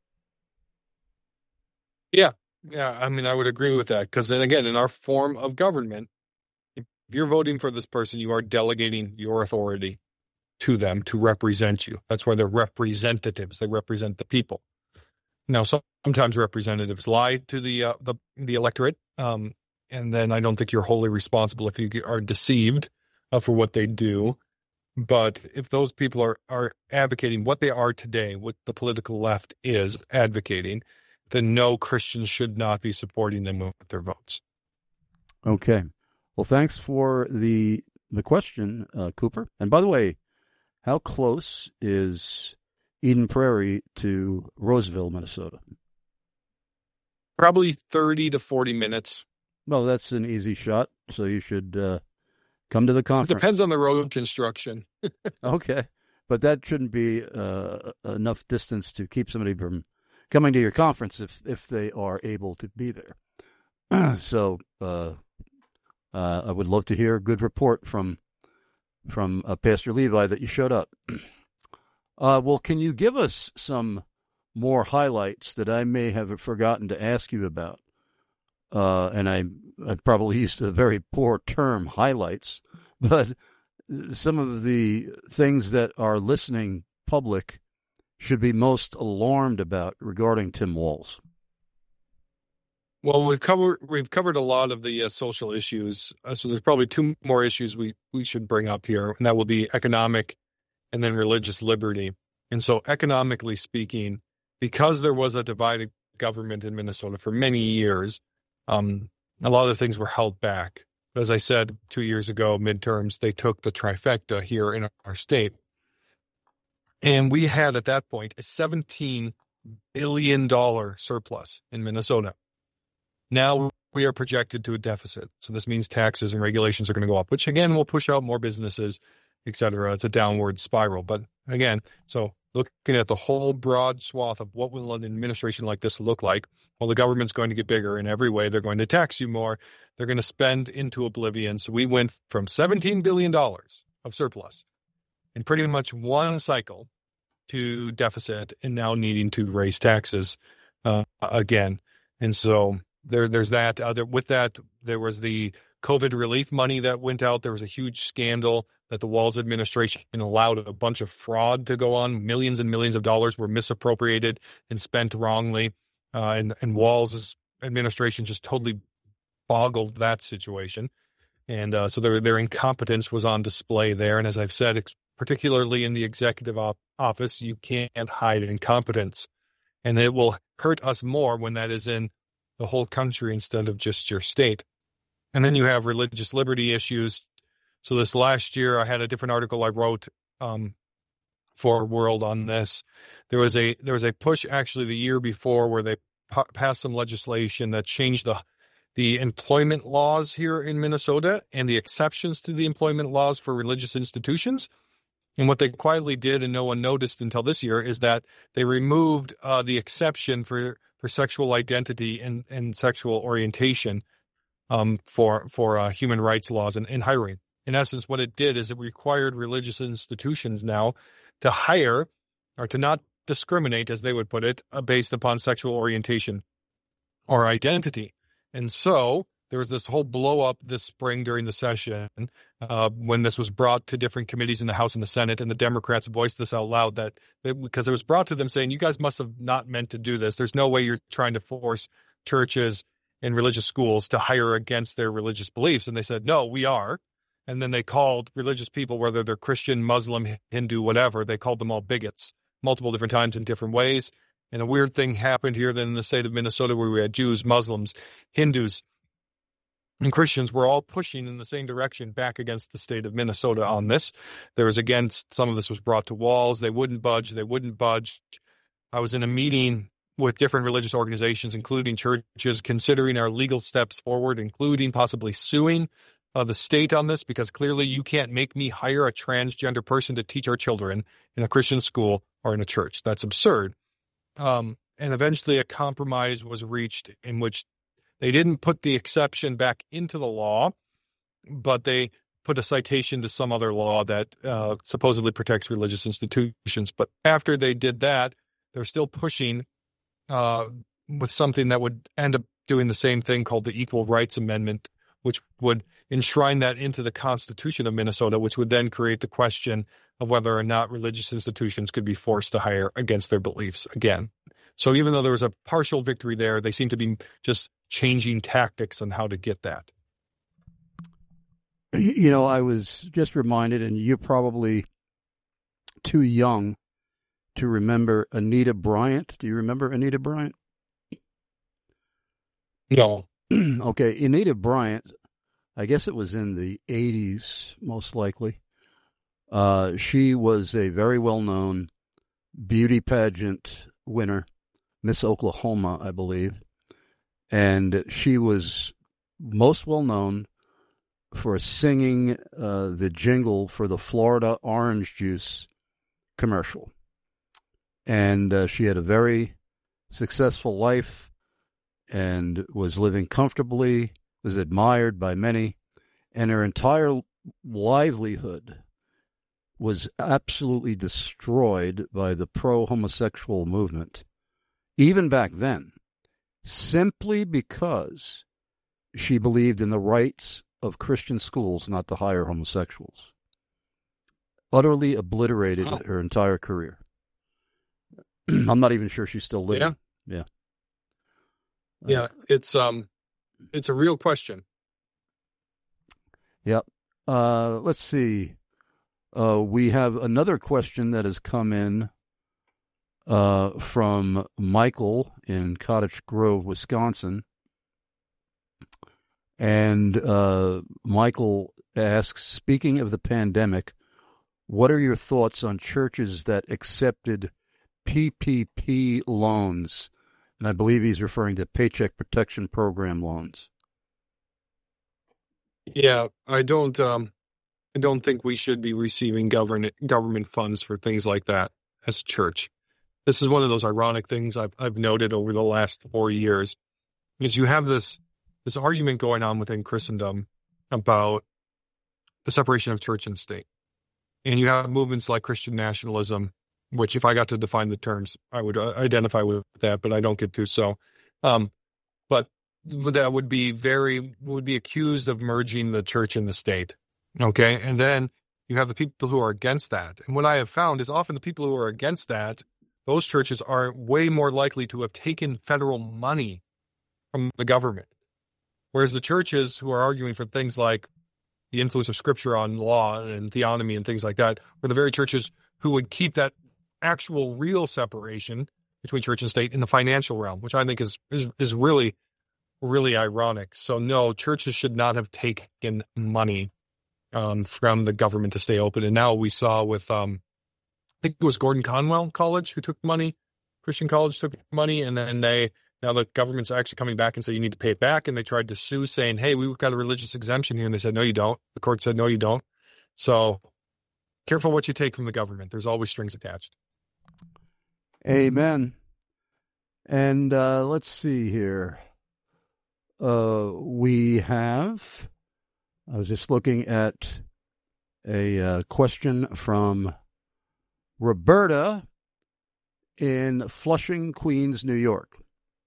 Yeah, yeah. I mean, I would agree with that because, then again, in our form of government, if you're voting for this person, you are delegating your authority to them to represent you. That's why they're representatives. They represent the people. Now, sometimes representatives lie to the uh, the the electorate, um, and then I don't think you're wholly responsible if you are deceived uh, for what they do. But if those people are, are advocating what they are today, what the political left is advocating, then no, Christians should not be supporting them with their votes. Okay. Well, thanks for the the question, uh, Cooper. And by the way, how close is Eden Prairie to Roseville, Minnesota? Probably thirty to forty minutes. Well, that's an easy shot, so you should uh, come to the conference. It depends on the road construction. Okay. But that shouldn't be uh, enough distance to keep somebody from coming to your conference if if they are able to be there. so uh, uh, I would love to hear a good report from from uh, Pastor Levi that you showed up. uh, well, can you give us some more highlights that I may have forgotten to ask you about? Uh, and I, I probably used a very poor term, highlights, but some of the things that our listening public should be most alarmed about regarding Tim Walz. Well, we've covered we've covered a lot of the uh, social issues, uh, so there's probably two more issues we, we should bring up here, and that will be economic and then religious liberty. And so economically speaking, because there was a divided government in Minnesota for many years, um, a lot of things were held back. As I said two years ago, midterms, they took the trifecta here in our state. And we had at that point a seventeen billion dollars surplus in Minnesota. Now we are projected to a deficit. So this means taxes and regulations are going to go up, which again will push out more businesses, et cetera. It's a downward spiral. But again, so looking at the whole broad swath of what will an administration like this look like, well, the government's going to get bigger in every way. They're going to tax you more. They're going to spend into oblivion. So we went from seventeen billion dollars of surplus in pretty much one cycle to deficit and now needing to raise taxes uh, again. And so there, there's that. Uh, there, with that, there was the COVID relief money that went out. There was a huge scandal that the Walz administration allowed a bunch of fraud to go on. Millions and millions of dollars were misappropriated and spent wrongly. Uh, and, and Walz's administration just totally boggled that situation. And uh, so their, their incompetence was on display there. And as I've said, particularly in the executive op- office, you can't hide incompetence. And it will hurt us more when that is in the whole country instead of just your state. And then you have religious liberty issues. So this last year, I had a different article I wrote um, for World on this. There was a there was a push actually the year before where they pa- passed some legislation that changed the the employment laws here in Minnesota and the exceptions to the employment laws for religious institutions. And what they quietly did, and no one noticed until this year, is that they removed uh, the exception for, for sexual identity and, and sexual orientation um, for for uh, human rights laws and, and hiring. In essence, what it did is it required religious institutions now to hire or to not discriminate, as they would put it, uh, based upon sexual orientation or identity. And so there was this whole blow up this spring during the session uh, when this was brought to different committees in the House and the Senate, and the Democrats voiced this out loud that because it was brought to them saying, you guys must have not meant to do this. There's no way you're trying to force churches and religious schools to hire against their religious beliefs. And they said, no, we are. And then they called religious people, whether they're Christian, Muslim, Hindu, whatever, they called them all bigots multiple different times in different ways. And a weird thing happened here then in the state of Minnesota where we had Jews, Muslims, Hindus, and Christians were all pushing in the same direction back against the state of Minnesota on this. There was, again, some of this was brought to walls. They wouldn't budge. They wouldn't budge. I was in a meeting with different religious organizations, including churches, considering our legal steps forward, including possibly suing Uh, the state on this, because clearly you can't make me hire a transgender person to teach our children in a Christian school or in a church. That's absurd. Um, and eventually a compromise was reached in which they didn't put the exception back into the law, but they put a citation to some other law that uh, supposedly protects religious institutions. But after they did that, they're still pushing uh, with something that would end up doing the same thing called the Equal Rights Amendment, which would enshrine that into the Constitution of Minnesota, which would then create the question of whether or not religious institutions could be forced to hire against their beliefs again. So even though there was a partial victory there, they seem to be just changing tactics on how to get that. You know, I was just reminded, and you're probably too young to remember Anita Bryant. Do you remember Anita Bryant? No. Okay, Anita Bryant, I guess it was in the eighties, most likely. Uh, she was a very well-known beauty pageant winner, Miss Oklahoma, I believe. And she was most well-known for singing uh, the jingle for the Florida orange juice commercial. And uh, she had a very successful life and was living comfortably, was admired by many, and her entire livelihood was absolutely destroyed by the pro-homosexual movement, even back then, simply because she believed in the rights of Christian schools not to hire homosexuals. Utterly obliterated oh. her entire career. I'm not even sure she's still living. Yeah. Yeah. Yeah, it's um, it's a real question. Yep. Uh, let's see. Uh, we have another question that has come in uh, from Michael in Cottage Grove, Wisconsin. And uh, Michael asks, speaking of the pandemic, what are your thoughts on churches that accepted P P P loans? And I believe he's referring to Paycheck Protection Program loans. Yeah, I don't. Um, I don't think we should be receiving government government funds for things like that as a church. This is one of those ironic things I've I've noted over the last four years, is you have this this argument going on within Christendom about the separation of church and state, and you have movements like Christian nationalism, which if I got to define the terms, I would uh, identify with that, but I don't get to. So, um, but that would be very, would be accused of merging the church and the state. Okay. And then you have the people who are against that. And what I have found is often the people who are against that, those churches are way more likely to have taken federal money from the government. Whereas the churches who are arguing for things like the influence of scripture on law and theonomy and things like that, were the very churches who would keep that actual real separation between church and state in the financial realm, which I think is, is, is really, really ironic. So no, churches should not have taken money um, from the government to stay open. And now we saw with, um, I think it was Gordon Conwell College who took money, Christian college took money, and then they, now the government's actually coming back and say you need to pay it back. And they tried to sue saying, hey, we've got a religious exemption here. And they said, no, you don't. The court said, no, you don't. So careful what you take from the government. There's always strings attached. Amen. And uh, let's see here. Uh, we have, I was just looking at a uh, question from Roberta in Flushing, Queens, New York.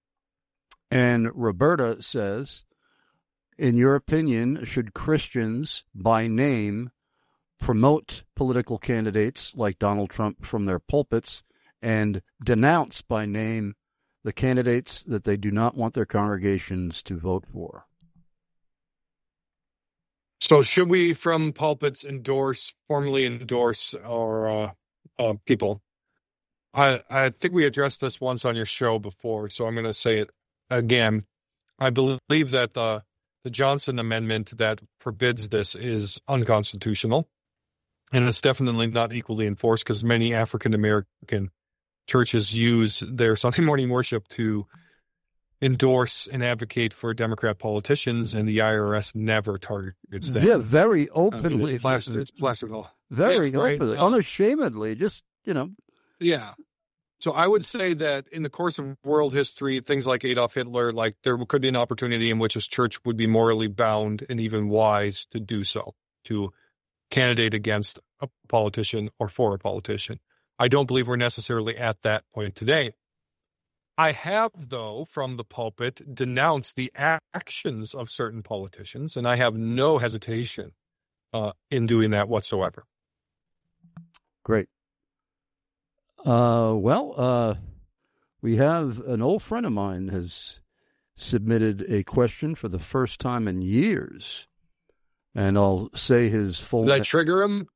And Roberta says, in your opinion, should Christians by name promote political candidates like Donald Trump from their pulpits and denounce by name the candidates that they do not want their congregations to vote for? So should we, from pulpits, endorse, formally endorse our uh, uh, people? I, I think we addressed this once on your show before, so I'm going to say it again. I believe that the, the Johnson Amendment that forbids this is unconstitutional, and it's definitely not equally enforced because many African-American churches use their Sunday morning worship to endorse and advocate for Democrat politicians, and the I R S never targets them. Yeah, very openly. Uh, it's plastic. It's plastic. Very yeah, right? openly, uh, unashamedly, just, you know. Yeah. So I would say that in the course of world history, things like Adolf Hitler, like there could be an opportunity in which a church would be morally bound and even wise to do so, to candidate against a politician or for a politician. I don't believe we're necessarily at that point today. I have, though, from the pulpit, denounced the actions of certain politicians, and I have no hesitation uh, in doing that whatsoever. Great. Uh, well, uh, we have an old friend of mine has submitted a question for the first time in years, and I'll say his full name. Did I trigger him?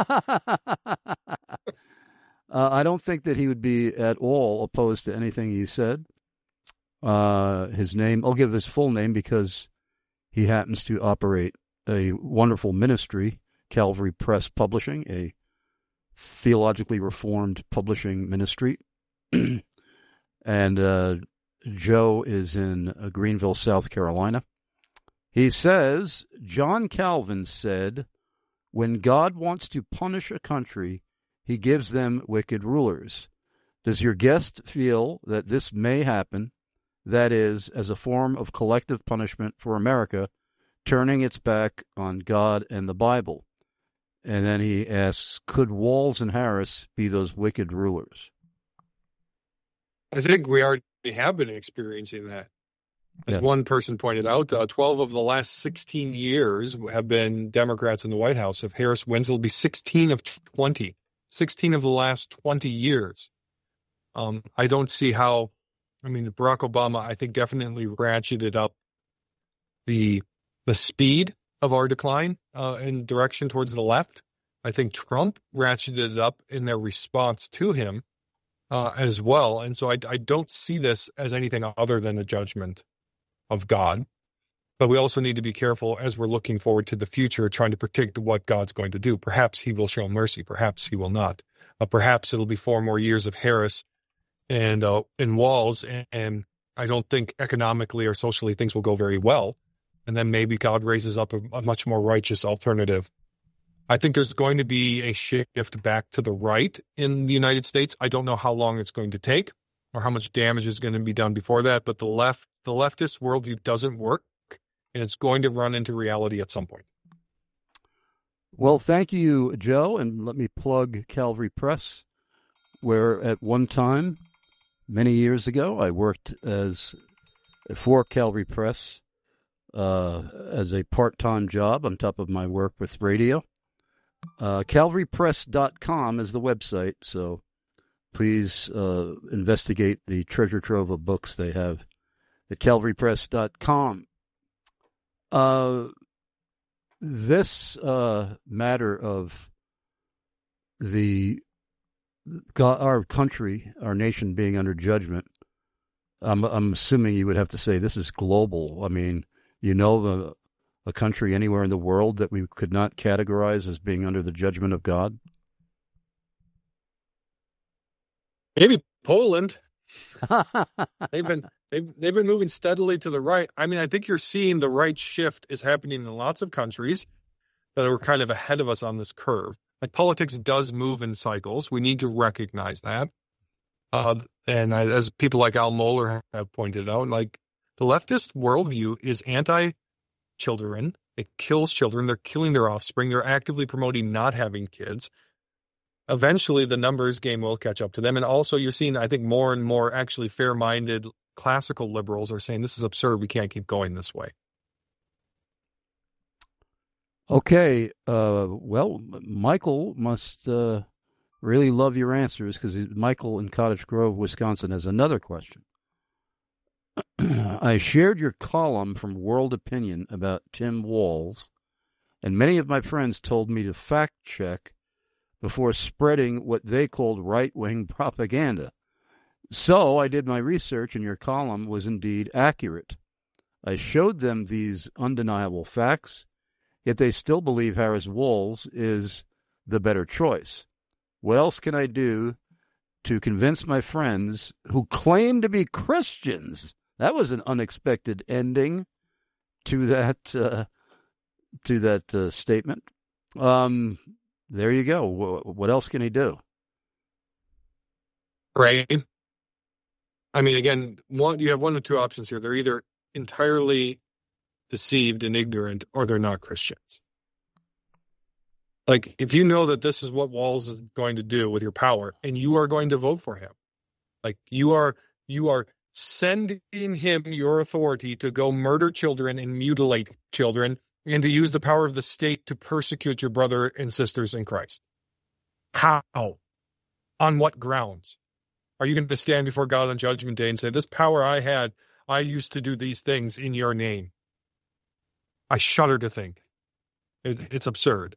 Uh, I don't think that he would be at all opposed to anything you said. Uh, his name, I'll give his full name because he happens to operate a wonderful ministry, Calvary Press Publishing, a theologically reformed publishing ministry. And uh, Joe is in uh, Greenville, South Carolina. He says, John Calvin said, when God wants to punish a country, he gives them wicked rulers. Does your guest feel that this may happen, that is, as a form of collective punishment for America, turning its back on God and the Bible? And then he asks, could Walls and Harris be those wicked rulers? I think we already have been experiencing that. As yeah. one person pointed out, uh, twelve of the last sixteen years have been Democrats in the White House. If Harris wins, it'll be sixteen of twenty. sixteen of the last twenty years. Um, I don't see how, I mean, Barack Obama, I think, definitely ratcheted up the the speed of our decline uh, in direction towards the left. I think Trump ratcheted it up in their response to him uh, as well. And so I, I don't see this as anything other than a judgment of God. But we also need to be careful as we're looking forward to the future, trying to predict what God's going to do. Perhaps he will show mercy. Perhaps he will not. Uh, perhaps it'll be four more years of Harris and uh, in Walls. And, and I don't think economically or socially things will go very well. And then maybe God raises up a, a much more righteous alternative. I think there's going to be a shift back to the right in the United States. I don't know how long it's going to take or how much damage is going to be done before that. But the left, the leftist worldview doesn't work. And it's going to run into reality at some point. Well, thank you, Joe. And let me plug Calvary Press, where at one time, many years ago, I worked as for Calvary Press uh, as a part-time job on top of my work with radio. Uh, calvary press dot com is the website, so please uh, investigate the treasure trove of books they have at calvary press dot com. Uh, this uh, matter of the our country, our nation being under judgment, I'm, I'm assuming you would have to say this is global. I mean, you know, a, a country anywhere in the world that we could not categorize as being under the judgment of God? Maybe Poland. they've been they've they've been moving steadily to the right. I mean, I think you're seeing the right shift is happening in lots of countries that are kind of ahead of us on this curve. Like, politics does move in cycles. We need to recognize that. Uh, and I, as people like Al Mohler have pointed out, like, the leftist worldview is anti-children. It kills children. They're killing their offspring. They're actively promoting not having kids. Eventually, the numbers game will catch up to them. And also, you're seeing, I think, more and more actually fair-minded classical liberals are saying, this is absurd. We can't keep going this way. Okay. Uh, well, Michael must uh, really love your answers, because Michael in Cottage Grove, Wisconsin, has another question. I shared your column from World Opinion about Tim Walz and many of my friends told me to fact check before spreading what they called right-wing propaganda. So I did my research, and your column was indeed accurate. I showed them these undeniable facts, yet they still believe Harris Walls is the better choice. What else can I do to convince my friends who claim to be Christians? That was an unexpected ending to that uh, to that uh, statement. Um, there you go. What else can he do? Pray. I mean, again, one you have one of two options here. They're either entirely deceived and ignorant, or they're not Christians. Like, if you know that this is what Walls is going to do with your power, and you are going to vote for him, like you are, you are sending him your authority to go murder children and mutilate children, and to use the power of the state to persecute your brother and sisters in Christ. How? On what grounds? Are you going to stand before God on Judgment Day and say, this power I had, I used to do these things in your name? I shudder to think. It, it's absurd.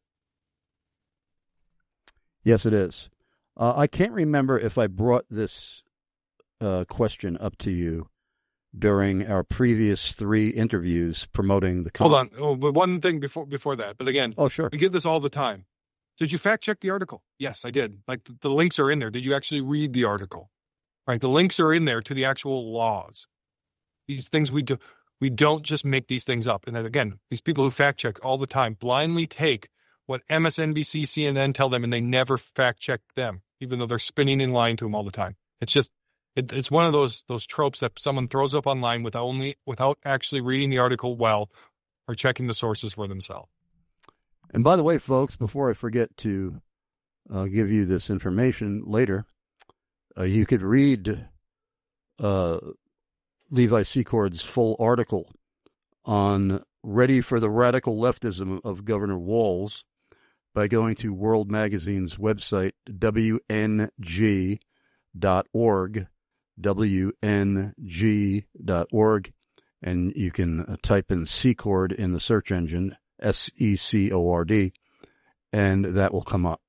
Yes, it is. Uh, I can't remember if I brought this uh, question up to you during our previous three interviews promoting the Hold on. Oh, but one thing before before that. But again, oh, sure. We get this all the time. Did you fact check the article? Yes, I did. Like the, the links are in there. Did you actually read the article? Right. The links are in there to the actual laws. These things we do. We don't just make these things up. And then again, these people who fact check all the time blindly take what M S N B C, C N N tell them, and they never fact check them, even though they're spinning and lying to them all the time. It's just, it, it's one of those those tropes that someone throws up online without only without actually reading the article well or checking the sources for themselves. And by the way, folks, before I forget to uh, give you this information later, uh, you could read uh, Levi Secord's full article on Ready for the Radical Leftism of Governor Walls by going to World Magazine's website, W N G dot org, W N G dot org, and you can uh, type in Secord in the search engine, S E C O R D, and that will come up.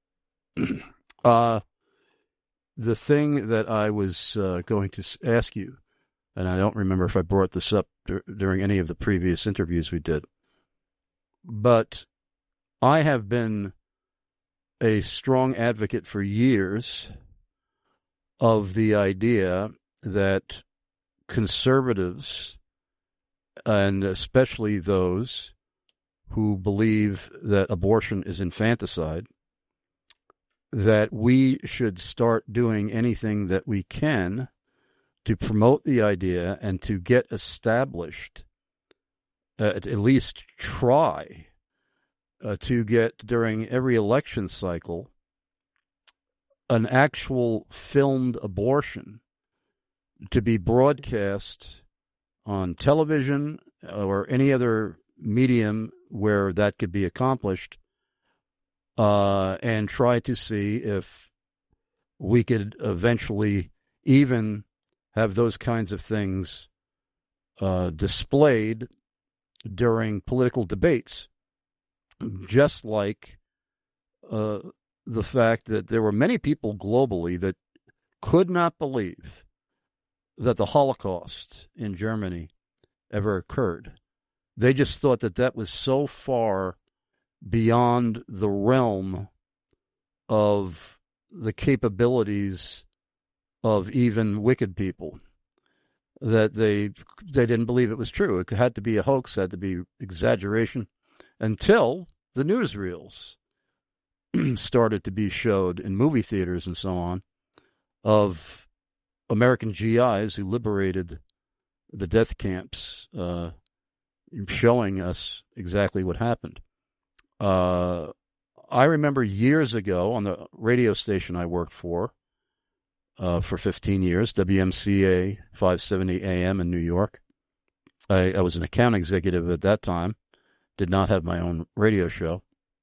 uh, the thing that I was uh, going to ask you, and I don't remember if I brought this up dur- during any of the previous interviews we did, but I have been a strong advocate for years of the idea that conservatives, and especially those who believe that abortion is infanticide, that we should start doing anything that we can to promote the idea and to get established, uh, at least try uh, to get during every election cycle an actual filmed abortion to be broadcast on television or any other medium where that could be accomplished, uh, and try to see if we could eventually even have those kinds of things uh, displayed during political debates, just like uh, the fact that there were many people globally that could not believe that the Holocaust in Germany ever occurred. They just thought that that was so far beyond the realm of the capabilities of even wicked people that they they didn't believe it was true. It had to be a hoax, it had to be exaggeration, until the newsreels started to be showed in movie theaters and so on of American G Is who liberated the death camps, uh, showing us exactly what happened. Uh, I remember years ago on the radio station I worked for, uh, for fifteen years, W M C A five seventy A M in New York. I, I was an account executive at that time, did not have my own radio show.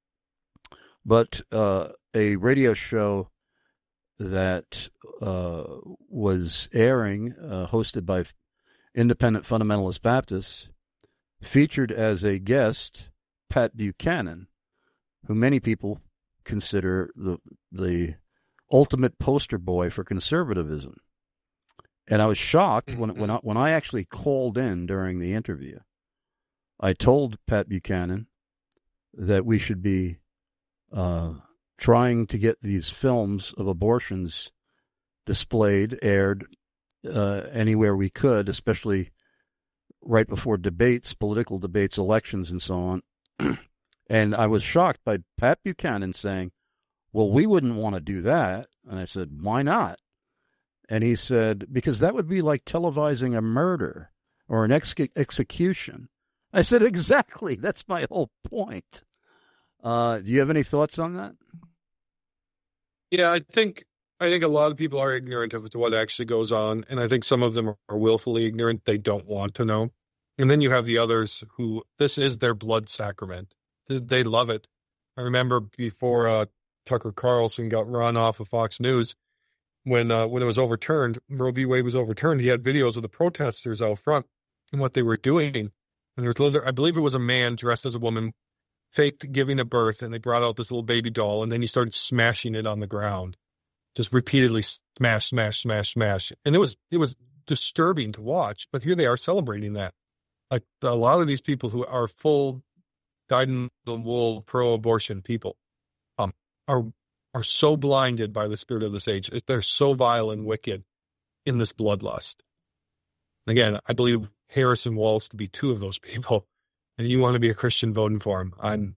But uh, a radio show that uh, was airing, uh, hosted by independent fundamentalist Baptists, featured as a guest Pat Buchanan, who many people consider the the ultimate poster boy for conservatism. And I was shocked mm-hmm. when when I, when I actually called in during the interview. I told Pat Buchanan that we should be uh, trying to get these films of abortions displayed, aired uh, anywhere we could, especially right before debates, political debates, elections, and so on. And I was shocked by Pat Buchanan saying, well, we wouldn't want to do that. And I said, why not? And he said, because that would be like televising a murder or an ex- execution. I said, exactly. That's my whole point. Uh, do you have any thoughts on that? Yeah, I think I think a lot of people are ignorant of what actually goes on, and I think some of them are willfully ignorant. They don't want to know. And then you have the others who, this is their blood sacrament. They love it. I remember before uh, Tucker Carlson got run off of Fox News, when uh, when it was overturned, Roe v. Wade was overturned, he had videos of the protesters out front and what they were doing. And there was, I believe it was a man dressed as a woman, faked giving a birth, and they brought out this little baby doll, and then he started smashing it on the ground, just repeatedly smash, smash, smash, smash. And it was it was disturbing to watch, but here they are celebrating that. Like a lot of these people who are full dyed-in-the-wool pro-abortion people um, are are so blinded by the spirit of this age. They're so vile and wicked in this bloodlust. Again, I believe Harrison Walls to be two of those people, and you want to be a Christian voting for him. I'm,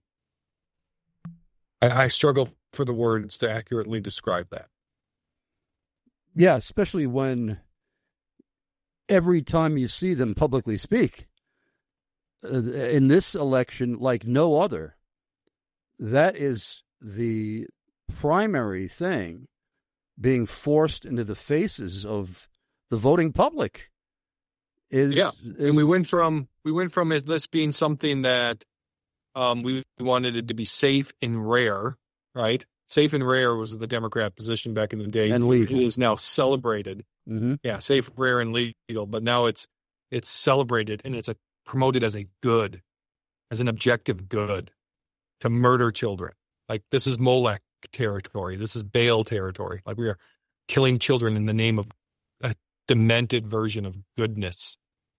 I, I struggle for the words to accurately describe that. Yeah, especially when every time you see them publicly speak, uh, in this election, like no other, that is the primary thing being forced into the faces of the voting public. Is yeah, and we went from we went from this being something that um, we wanted it to be safe and rare, right? Safe and rare was the Democrat position back in the day, and legal. It is now celebrated. Mm-hmm. Yeah, safe, rare, and legal, but now it's it's celebrated and it's a, promoted as a good, as an objective good, to murder children. Like this is Molech territory. This is Baal territory. Like we are killing children in the name of a demented version of goodness.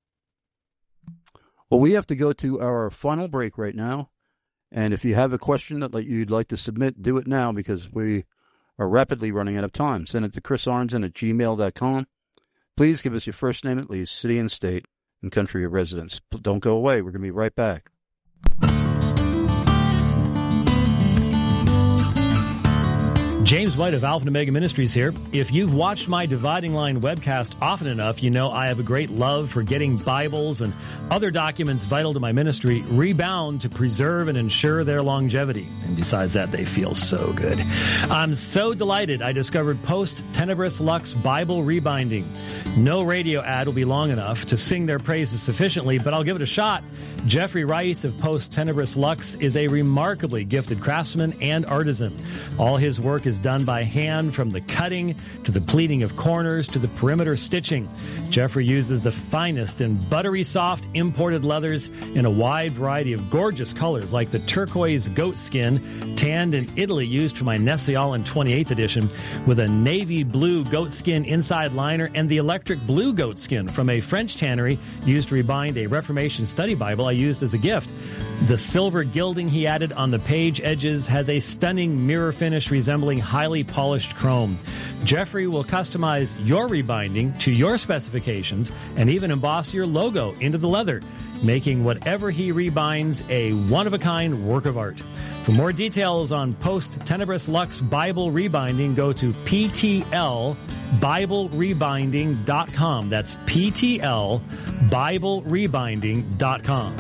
Well, we have to go to our final break right now. And if you have a question that you'd like to submit, do it now because we are rapidly running out of time. Send it to chris arnzen at gmail dot com. Please give us your first name at least, city and state, and country of residence. Don't go away. We're going to be right back. James White of Alpha and Omega Ministries here. If you've watched my Dividing Line webcast often enough, you know I have a great love for getting Bibles and other documents vital to my ministry rebound to preserve and ensure their longevity. And besides that, they feel so good. I'm so delighted I discovered Post Tenebris Lux Bible Rebinding. No radio ad will be long enough to sing their praises sufficiently, but I'll give it a shot. Jeffrey Rice of Post Tenebris Lux is a remarkably gifted craftsman and artisan. All his work is done by hand, from the cutting to the pleating of corners to the perimeter stitching. Jeffrey uses the finest and buttery soft imported leathers in a wide variety of gorgeous colors, like the turquoise goat skin, tanned in Italy, used for my Nestle-Aland twenty-eighth edition, with a navy blue goat skin inside liner, and the electric blue goat skin from a French tannery used to rebind a Reformation study Bible I used as a gift. The silver gilding he added on the page edges has a stunning mirror finish resembling highly polished chrome. Jeffrey will customize your rebinding to your specifications and even emboss your logo into the leather, making whatever he rebinds a one-of-a-kind work of art. For more details on Post Tenebris Lux Bible Rebinding, go to P T L Bible Rebinding dot com. That's P T L Bible Rebinding dot com.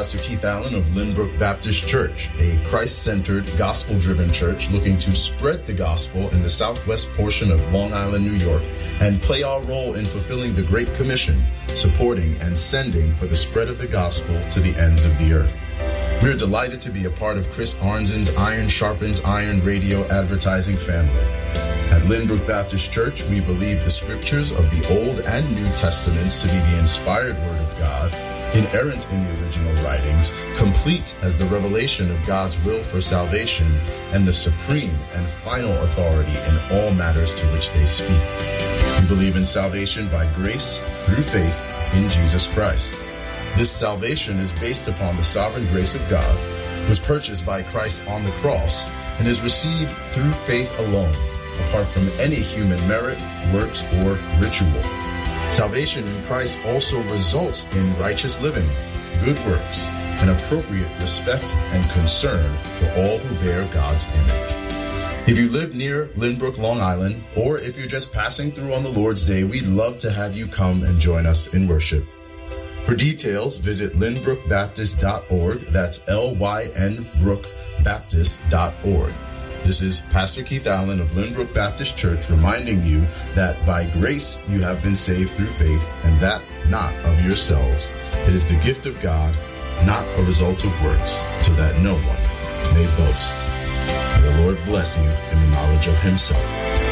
Pastor Keith Allen of Lynbrook Baptist Church, a Christ-centered, gospel-driven church looking to spread the gospel in the southwest portion of Long Island, New York, and play our role in fulfilling the Great Commission, supporting and sending for the spread of the gospel to the ends of the earth. We are delighted to be a part of Chris Arnzen's Iron Sharpens Iron radio advertising family. At Lynbrook Baptist Church, we believe the scriptures of the Old and New Testaments to be the inspired Word of God, inerrant in the original writings, complete as the revelation of God's will for salvation, and the supreme and final authority in all matters to which they speak. We believe in salvation by grace through faith in Jesus Christ. This salvation is based upon the sovereign grace of God, was purchased by Christ on the cross, and is received through faith alone, apart from any human merit, works, or ritual. Salvation in Christ also results in righteous living, good works, and appropriate respect and concern for all who bear God's image. If you live near Lynbrook, Long Island, or if you're just passing through on the Lord's Day, we'd love to have you come and join us in worship. For details, visit lynbrook baptist dot org. That's L Y N brook baptist dot org. This is Pastor Keith Allen of Lynbrook Baptist Church reminding you that by grace you have been saved through faith, and that not of yourselves. It is the gift of God, not a result of works, so that no one may boast. May the Lord bless you in the knowledge of himself.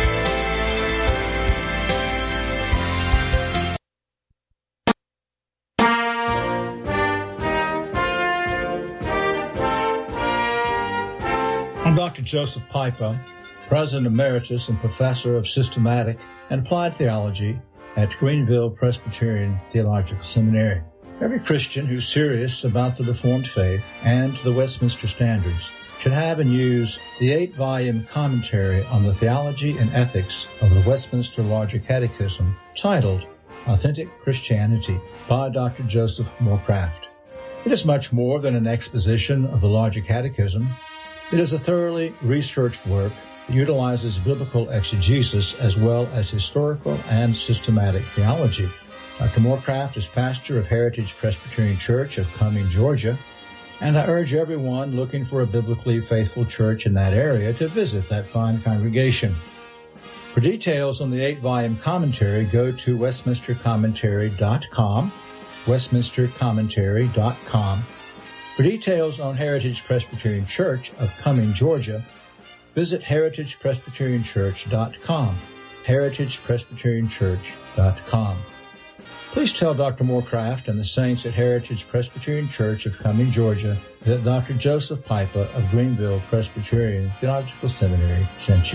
I'm Doctor Joseph Pipa, President Emeritus and Professor of Systematic and Applied Theology at Greenville Presbyterian Theological Seminary. Every Christian who's serious about the Reformed faith and the Westminster Standards should have and use the eight-volume commentary on the theology and ethics of the Westminster Larger Catechism titled Authentic Christianity by Doctor Joseph Moorcraft. It is much more than an exposition of the Larger Catechism. It is a thoroughly researched work that utilizes biblical exegesis as well as historical and systematic theology. Doctor Moorcraft is pastor of Heritage Presbyterian Church of Cumming, Georgia, and I urge everyone looking for a biblically faithful church in that area to visit that fine congregation. For details on the eight-volume commentary, go to westminster commentary dot com, westminster commentary dot com. For details on Heritage Presbyterian Church of Cumming, Georgia, visit heritage presbyterian church dot com, heritage presbyterian church dot com. Please tell Doctor Moorcraft and the saints at Heritage Presbyterian Church of Cumming, Georgia, that Doctor Joseph Pipa of Greenville Presbyterian Theological Seminary sent you.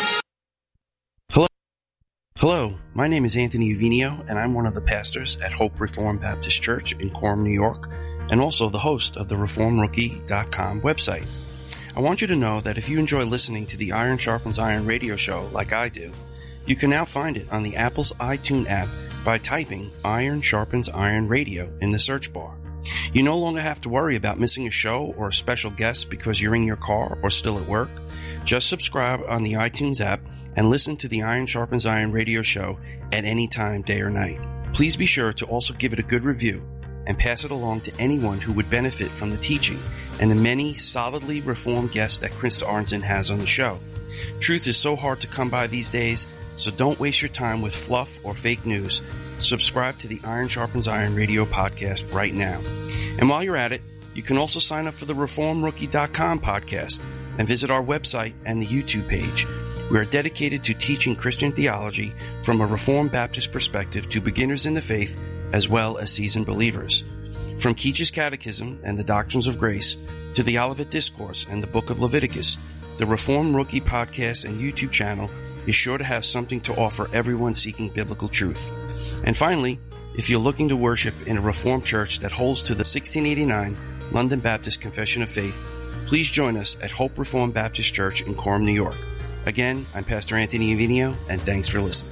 Hello. Hello, my name is Anthony Uvinio, and I'm one of the pastors at Hope Reformed Baptist Church in Quorum, New York, and also the host of the reform rookie dot com website. I want you to know that if you enjoy listening to the Iron Sharpens Iron radio show like I do, you can now find it on the Apple's iTunes app by typing Iron Sharpens Iron Radio in the search bar. You no longer have to worry about missing a show or a special guest because you're in your car or still at work. Just subscribe on the iTunes app and listen to the Iron Sharpens Iron radio show at any time, day or night. Please be sure to also give it a good review and pass it along to anyone who would benefit from the teaching and the many solidly reformed guests that Chris Arnzen has on the show. Truth is so hard to come by these days, so don't waste your time with fluff or fake news. Subscribe to the Iron Sharpens Iron radio podcast right now. And while you're at it, you can also sign up for the reform rookie dot com podcast and visit our website and the YouTube page. We are dedicated to teaching Christian theology from a Reformed Baptist perspective to beginners in the faith as well as seasoned believers. From Keach's Catechism and the Doctrines of Grace to the Olivet Discourse and the Book of Leviticus, the Reform Rookie podcast and YouTube channel is sure to have something to offer everyone seeking biblical truth. And finally, if you're looking to worship in a Reformed church that holds to the sixteen eighty-nine London Baptist Confession of Faith, please join us at Hope Reformed Baptist Church in Quorum, New York. Again, I'm Pastor Anthony Uvinio, and thanks for listening.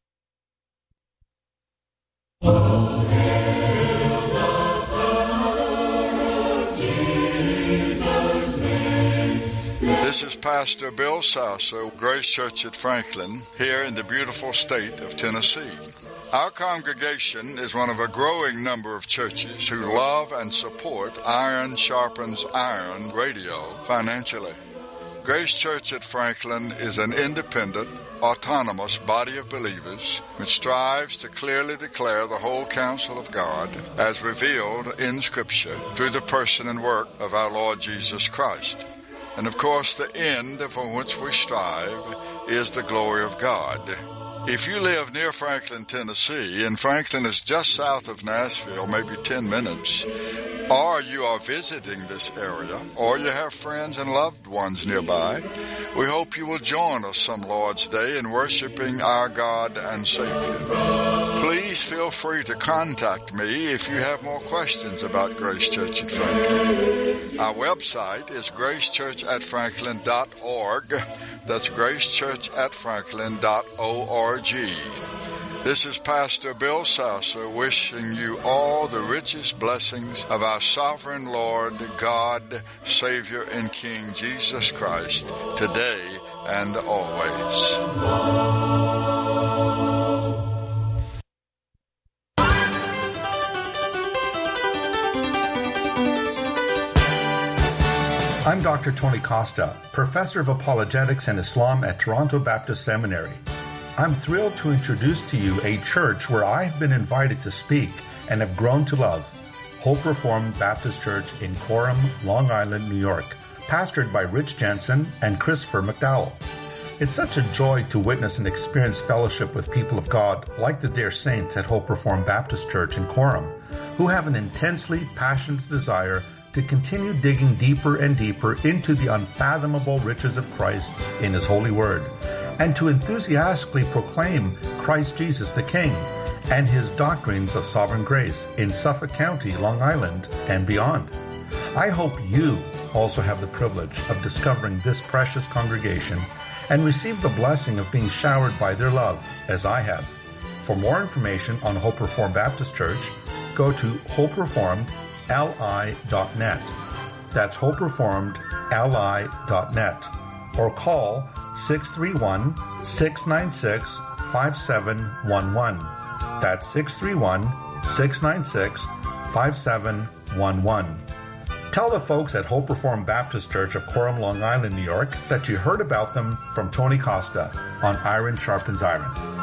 This is Pastor Bill Sasso, Grace Church at Franklin, here in the beautiful state of Tennessee. Our congregation is one of a growing number of churches who love and support Iron Sharpens Iron Radio financially. Grace Church at Franklin is an independent, autonomous body of believers which strives to clearly declare the whole counsel of God as revealed in Scripture through the person and work of our Lord Jesus Christ. And of course, the end for which we strive is the glory of God. If you live near Franklin, Tennessee, and Franklin is just south of Nashville, maybe ten minutes, or you are visiting this area, or you have friends and loved ones nearby, we hope you will join us some Lord's Day in worshiping our God and Savior. Please feel free to contact me if you have more questions about Grace Church at Franklin. Our website is grace church at franklin dot org. That's grace church at franklin dot org. This is Pastor Bill Sasser wishing you all the richest blessings of our sovereign Lord, God, Savior, and King Jesus Christ, today and always. I'm Doctor Tony Costa, Professor of Apologetics and Islam at Toronto Baptist Seminary. I'm thrilled to introduce to you a church where I've been invited to speak and have grown to love, Hope Reformed Baptist Church in Coram, Long Island, New York, pastored by Rich Jensen and Christopher McDowell. It's such a joy to witness and experience fellowship with people of God like the dear saints at Hope Reformed Baptist Church in Coram, who have an intensely passionate desire to continue digging deeper and deeper into the unfathomable riches of Christ in His holy word, and to enthusiastically proclaim Christ Jesus the King and His doctrines of sovereign grace in Suffolk County, Long Island, and beyond. I hope you also have the privilege of discovering this precious congregation and receive the blessing of being showered by their love, as I have. For more information on Hope Reformed Baptist Church, go to hope reformed l i dot net. That's hope reformed l i dot net. Or call six three one, six nine six, five seven one one. That's six three one, six nine six, five seven one one. Tell the folks at Hope Reformed Baptist Church of Coram, Long Island, New York, that you heard about them from Tony Costa on Iron Sharpens Iron.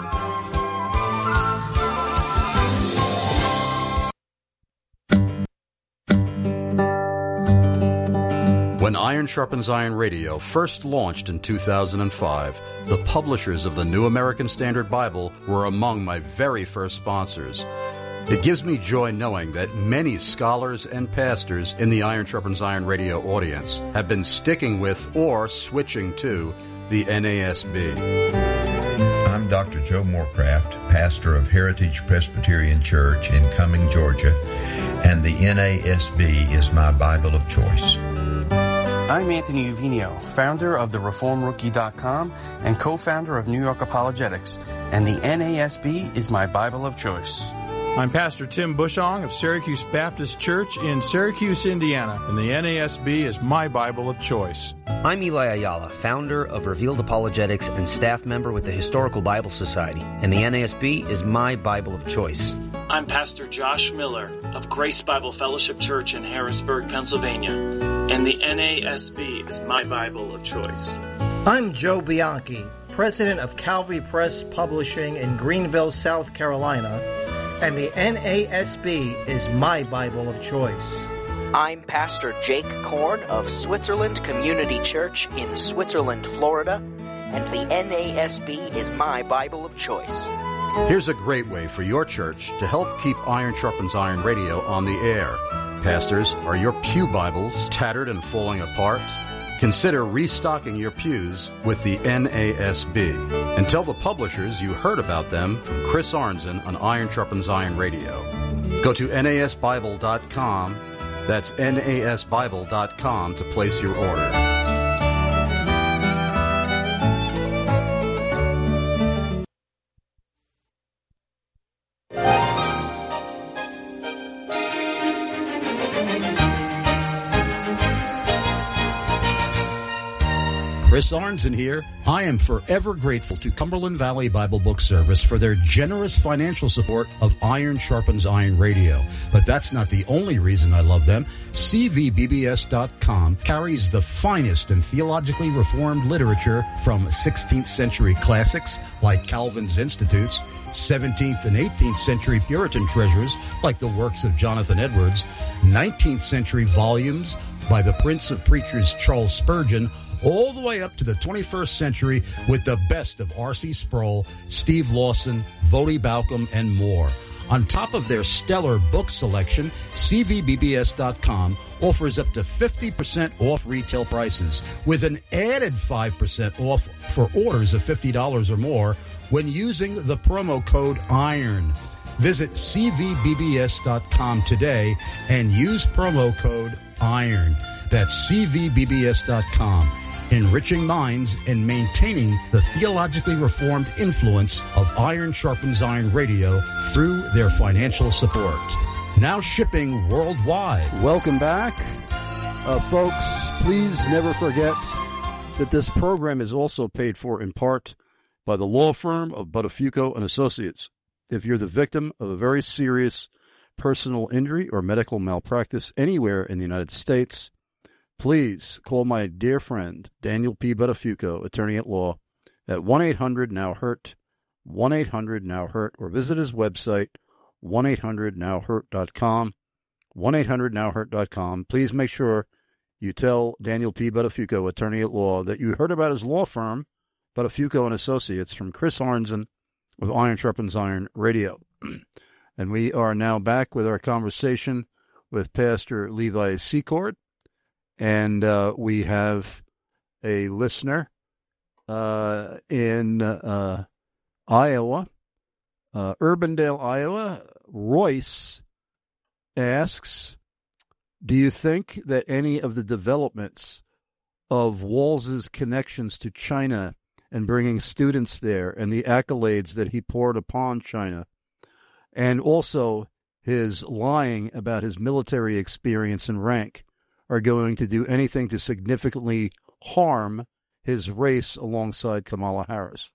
When Iron Sharpens Iron Radio first launched in two thousand five, the publishers of the New American Standard Bible were among my very first sponsors. It gives me joy knowing that many scholars and pastors in the Iron Sharpens Iron Radio audience have been sticking with or switching to the N A S B. I'm Doctor Joe Morecraft, pastor of Heritage Presbyterian Church in Cumming, Georgia, and the N A S B is my Bible of choice. I'm Anthony Uvinio, founder of the reform rookie dot com and co-founder of New York Apologetics, and the N A S B is my Bible of choice. I'm Pastor Tim Bushong of Syracuse Baptist Church in Syracuse, Indiana, and the N A S B is my Bible of choice. I'm Eli Ayala, founder of Revealed Apologetics and staff member with the Historical Bible Society, and the N A S B is my Bible of choice. I'm Pastor Josh Miller of Grace Bible Fellowship Church in Harrisburg, Pennsylvania, and the N A S B is my Bible of choice. I'm Joe Bianchi, president of Calvary Press Publishing in Greenville, South Carolina, and the N A S B is my Bible of choice. I'm Pastor Jake Korn of Switzerland Community Church in Switzerland, Florida, and the N A S B is my Bible of choice. Here's a great way for your church to help keep Iron Sharpens Iron Radio on the air. Pastors, are your pew Bibles tattered and falling apart? Consider restocking your pews with the N A S B. And tell the publishers you heard about them from Chris Arnzen on Iron Sharpens Iron Radio. Go to N A S Bible dot com. That's N A S Bible dot com to place your order. Chris Arnzen here. I am forever grateful to Cumberland Valley Bible Book Service for their generous financial support of Iron Sharpens Iron Radio. But that's not the only reason I love them. C V B B S dot com carries the finest and theologically reformed literature from sixteenth century classics like Calvin's Institutes, seventeenth and eighteenth century Puritan treasures like the works of Jonathan Edwards, nineteenth century volumes by the Prince of Preachers Charles Spurgeon, all the way up to the twenty-first century with the best of R C Sproul, Steve Lawson, Voddie Baucham, and more. On top of their stellar book selection, C V B B S dot com offers up to fifty percent off retail prices with an added five percent off for orders of fifty dollars or more when using the promo code IRON. Visit C V B B S dot com today and use promo code IRON. That's C V B B S dot com. Enriching minds and maintaining the theologically reformed influence of Iron Sharpens Iron Radio through their financial support. Now shipping worldwide. Welcome back. Uh, folks, please never forget that this program is also paid for in part by the law firm of Buttafuoco and Associates. If you're the victim of a very serious personal injury or medical malpractice anywhere in the United States, please call my dear friend, Daniel P. Buttafuoco, attorney at law, at one eight hundred now hurt, one eight hundred now hurt, or visit his website, one eight hundred now hurt dot com, one eight hundred now hurt dot com. Please make sure you tell Daniel P. Buttafuoco, attorney at law, that you heard about his law firm, Buttafuoco and Associates, from Chris Arnzen with Iron Sharpens Iron Radio. And we are now back with our conversation with Pastor Levi Secord. And uh, we have a listener uh, in uh, Iowa, uh, Urbandale, Iowa. Royce asks, do you think that any of the developments of Walz's connections to China and bringing students there and the accolades that he poured upon China, and also his lying about his military experience and rank, are going to do anything to significantly harm his race alongside Kamala Harris?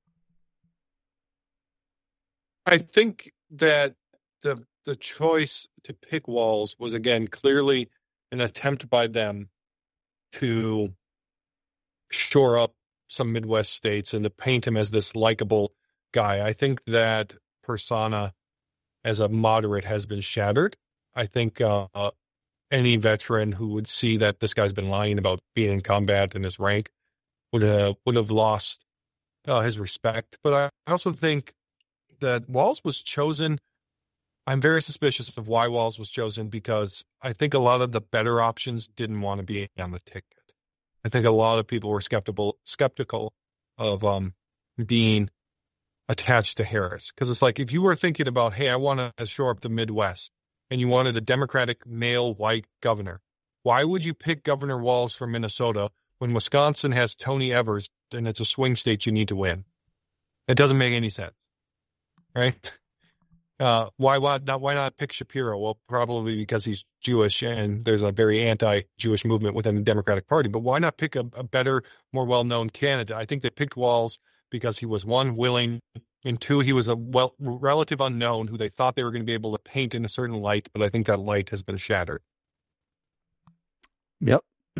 I think that the the choice to pick Walz was, again, clearly an attempt by them to shore up some Midwest states and to paint him as this likable guy. I think that persona as a moderate has been shattered. I think uh, uh, any veteran who would see that this guy's been lying about being in combat and his rank would have, would have lost uh, his respect. But I also think that Walz was chosen. I'm very suspicious of why Walz was chosen, because I think a lot of the better options didn't want to be on the ticket. I think a lot of people were skeptical skeptical of um, being attached to Harris. Because it's like, if you were thinking about, hey, I want to shore up the Midwest, and you wanted a Democratic male white governor, why would you pick Governor Walz from Minnesota when Wisconsin has Tony Evers and it's a swing state you need to win? It doesn't make any sense, right? Uh, why, why not? Why not pick Shapiro? Well, probably because he's Jewish and there's a very anti-Jewish movement within the Democratic Party. But why not pick a, a better, more well-known candidate? I think they picked Walz because he was, one, willing, and two, he was a well relative unknown who they thought they were going to be able to paint in a certain light. But I think that light has been shattered. Yep.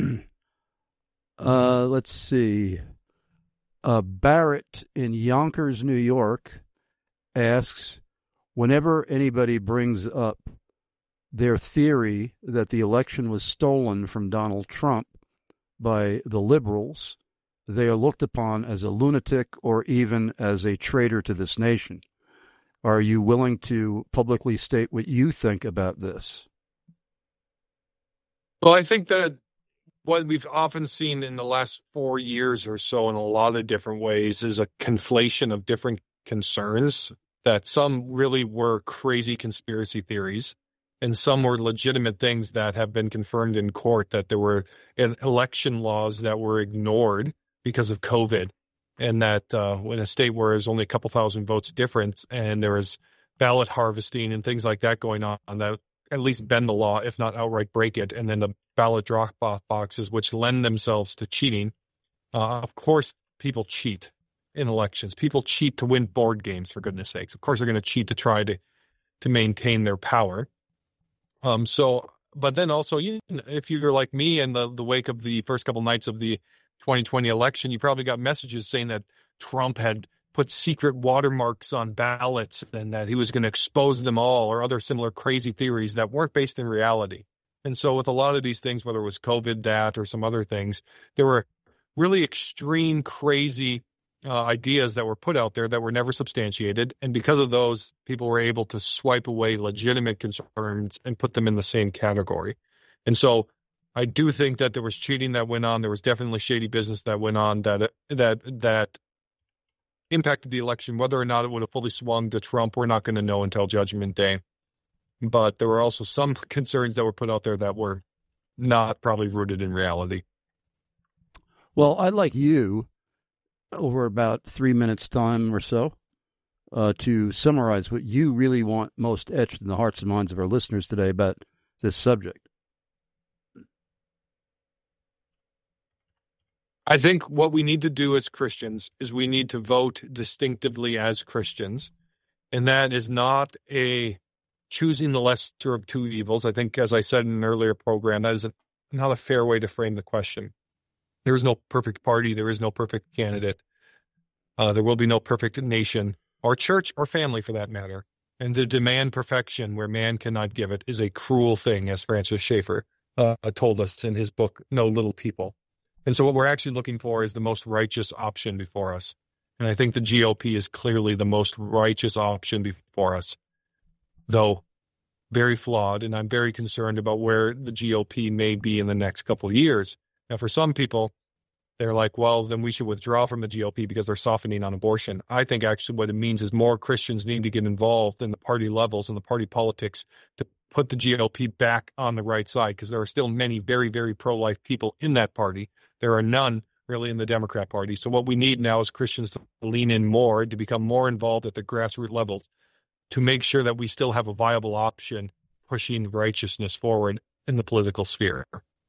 Uh, let's see. Uh, Barrett in Yonkers, New York, asks, whenever anybody brings up their theory that the election was stolen from Donald Trump by the liberals, they are looked upon as a lunatic or even as a traitor to this nation. Are you willing to publicly state what you think about this? Well, I think that what we've often seen in the last four years or so in a lot of different ways is a conflation of different concerns, that some really were crazy conspiracy theories and some were legitimate things that have been confirmed in court, that there were election laws that were ignored because of COVID, and that uh, in a state where there's only a couple thousand votes difference and there was ballot harvesting and things like that going on, that at least bend the law, if not outright break it, and then the ballot drop boxes, which lend themselves to cheating, Uh, of course, people cheat in elections. People cheat to win board games, for goodness sakes. Of course, they're going to cheat to try to, to maintain their power. Um, so, but then also, you know, if you're like me in the, the wake of the first couple nights of the twenty twenty election, you probably got messages saying that Trump had put secret watermarks on ballots and that he was going to expose them all, or other similar crazy theories that weren't based in reality. And so with a lot of these things, whether it was COVID, that, or some other things, there were really extreme, crazy uh, ideas that were put out there that were never substantiated. And because of those, people were able to swipe away legitimate concerns and put them in the same category. And so I do think that there was cheating that went on. There was definitely shady business that went on that that that impacted the election. Whether or not it would have fully swung to Trump, we're not going to know until Judgment Day. But there were also some concerns that were put out there that were not probably rooted in reality. Well, I'd like you, over about three minutes' time or so, uh, to summarize what you really want most etched in the hearts and minds of our listeners today about this subject. I think what we need to do as Christians is we need to vote distinctively as Christians. And that is not a choosing the lesser of two evils. I think, as I said in an earlier program, that is a, not a fair way to frame the question. There is no perfect party. There is no perfect candidate. Uh, there will be no perfect nation or church or family, for that matter. And to demand perfection where man cannot give it is a cruel thing, as Francis Schaeffer uh, told us in his book, No Little People. And so what we're actually looking for is the most righteous option before us. And I think the G O P is clearly the most righteous option before us, though very flawed. And I'm very concerned about where the G O P may be in the next couple of years. Now, for some people, they're like, well, then we should withdraw from the G O P because they're softening on abortion. I think actually what it means is more Christians need to get involved in the party levels and the party politics to put the G O P back on the right side, because there are still many very, very pro-life people in that party. There are none really in the Democrat Party. So what we need now is Christians to lean in more, to become more involved at the grassroots levels, to make sure that we still have a viable option pushing righteousness forward in the political sphere.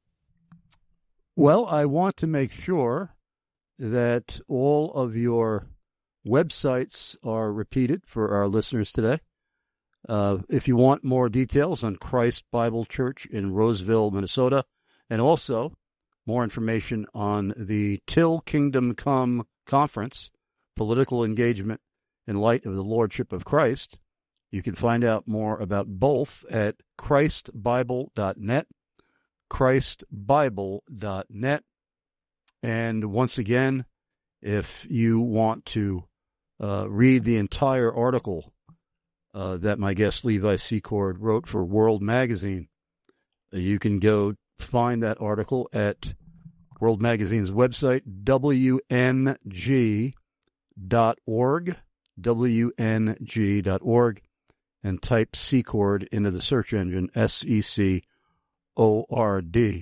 Well, I want to make sure that all of your websites are repeated for our listeners today. Uh, if you want more details on Christ Bible Church in Roseville, Minnesota, and also more information on the Till Kingdom Come Conference, Political Engagement in Light of the Lordship of Christ, you can find out more about both at christ bible dot net, christ bible dot net. And once again, if you want to uh, read the entire article uh, that my guest Levi Secord wrote for World Magazine, you can go find that article at World Magazine's website, W N G dot org, W N G dot org, and type Secord into the search engine, S E C O R D.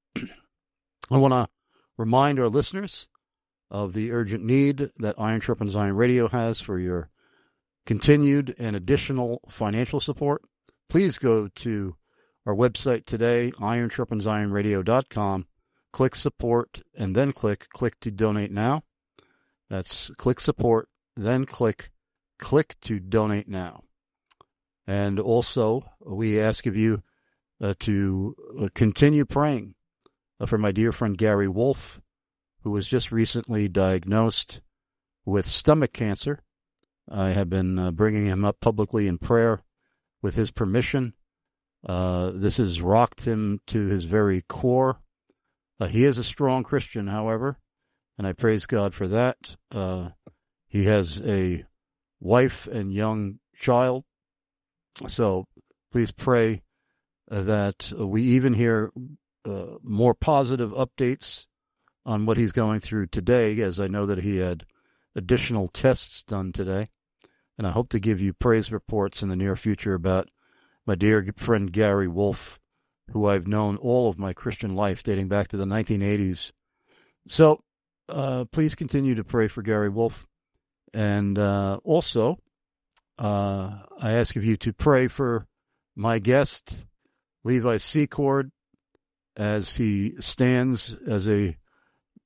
I want to remind our listeners of the urgent need that Iron Sharpens Iron Radio has for your continued and additional financial support. Please go to our website today, iron sharpens iron radio dot com. Click support, and then click click to donate now. That's click support, then click click to donate now. And also, we ask of you uh, to uh, continue praying uh, for my dear friend Gary Wolf, who was just recently diagnosed with stomach cancer. I have been uh, bringing him up publicly in prayer with his permission. Uh, this has rocked him to his very core. Uh, he is a strong Christian, however, and I praise God for that. Uh, he has a wife and young child, so please pray uh, that uh, we even hear uh, more positive updates on what he's going through today, as I know that he had additional tests done today, and I hope to give you praise reports in the near future about my dear friend Gary Wolf, who I've known all of my Christian life, dating back to the nineteen eighties. So uh, please continue to pray for Gary Wolf. And uh, also, uh, I ask of you to pray for my guest, Levi Secord, as he stands as a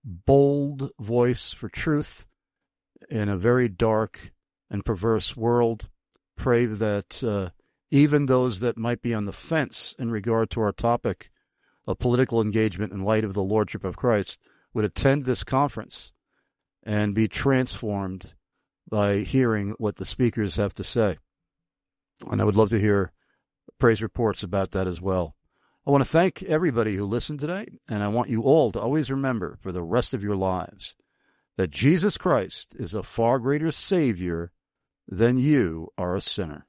bold voice for truth in a very dark and perverse world. Pray that uh, even those that might be on the fence in regard to our topic of political engagement in light of the Lordship of Christ would attend this conference and be transformed by hearing what the speakers have to say. And I would love to hear praise reports about that as well. I want to thank everybody who listened today, and I want you all to always remember for the rest of your lives that Jesus Christ is a far greater Savior than you are a sinner.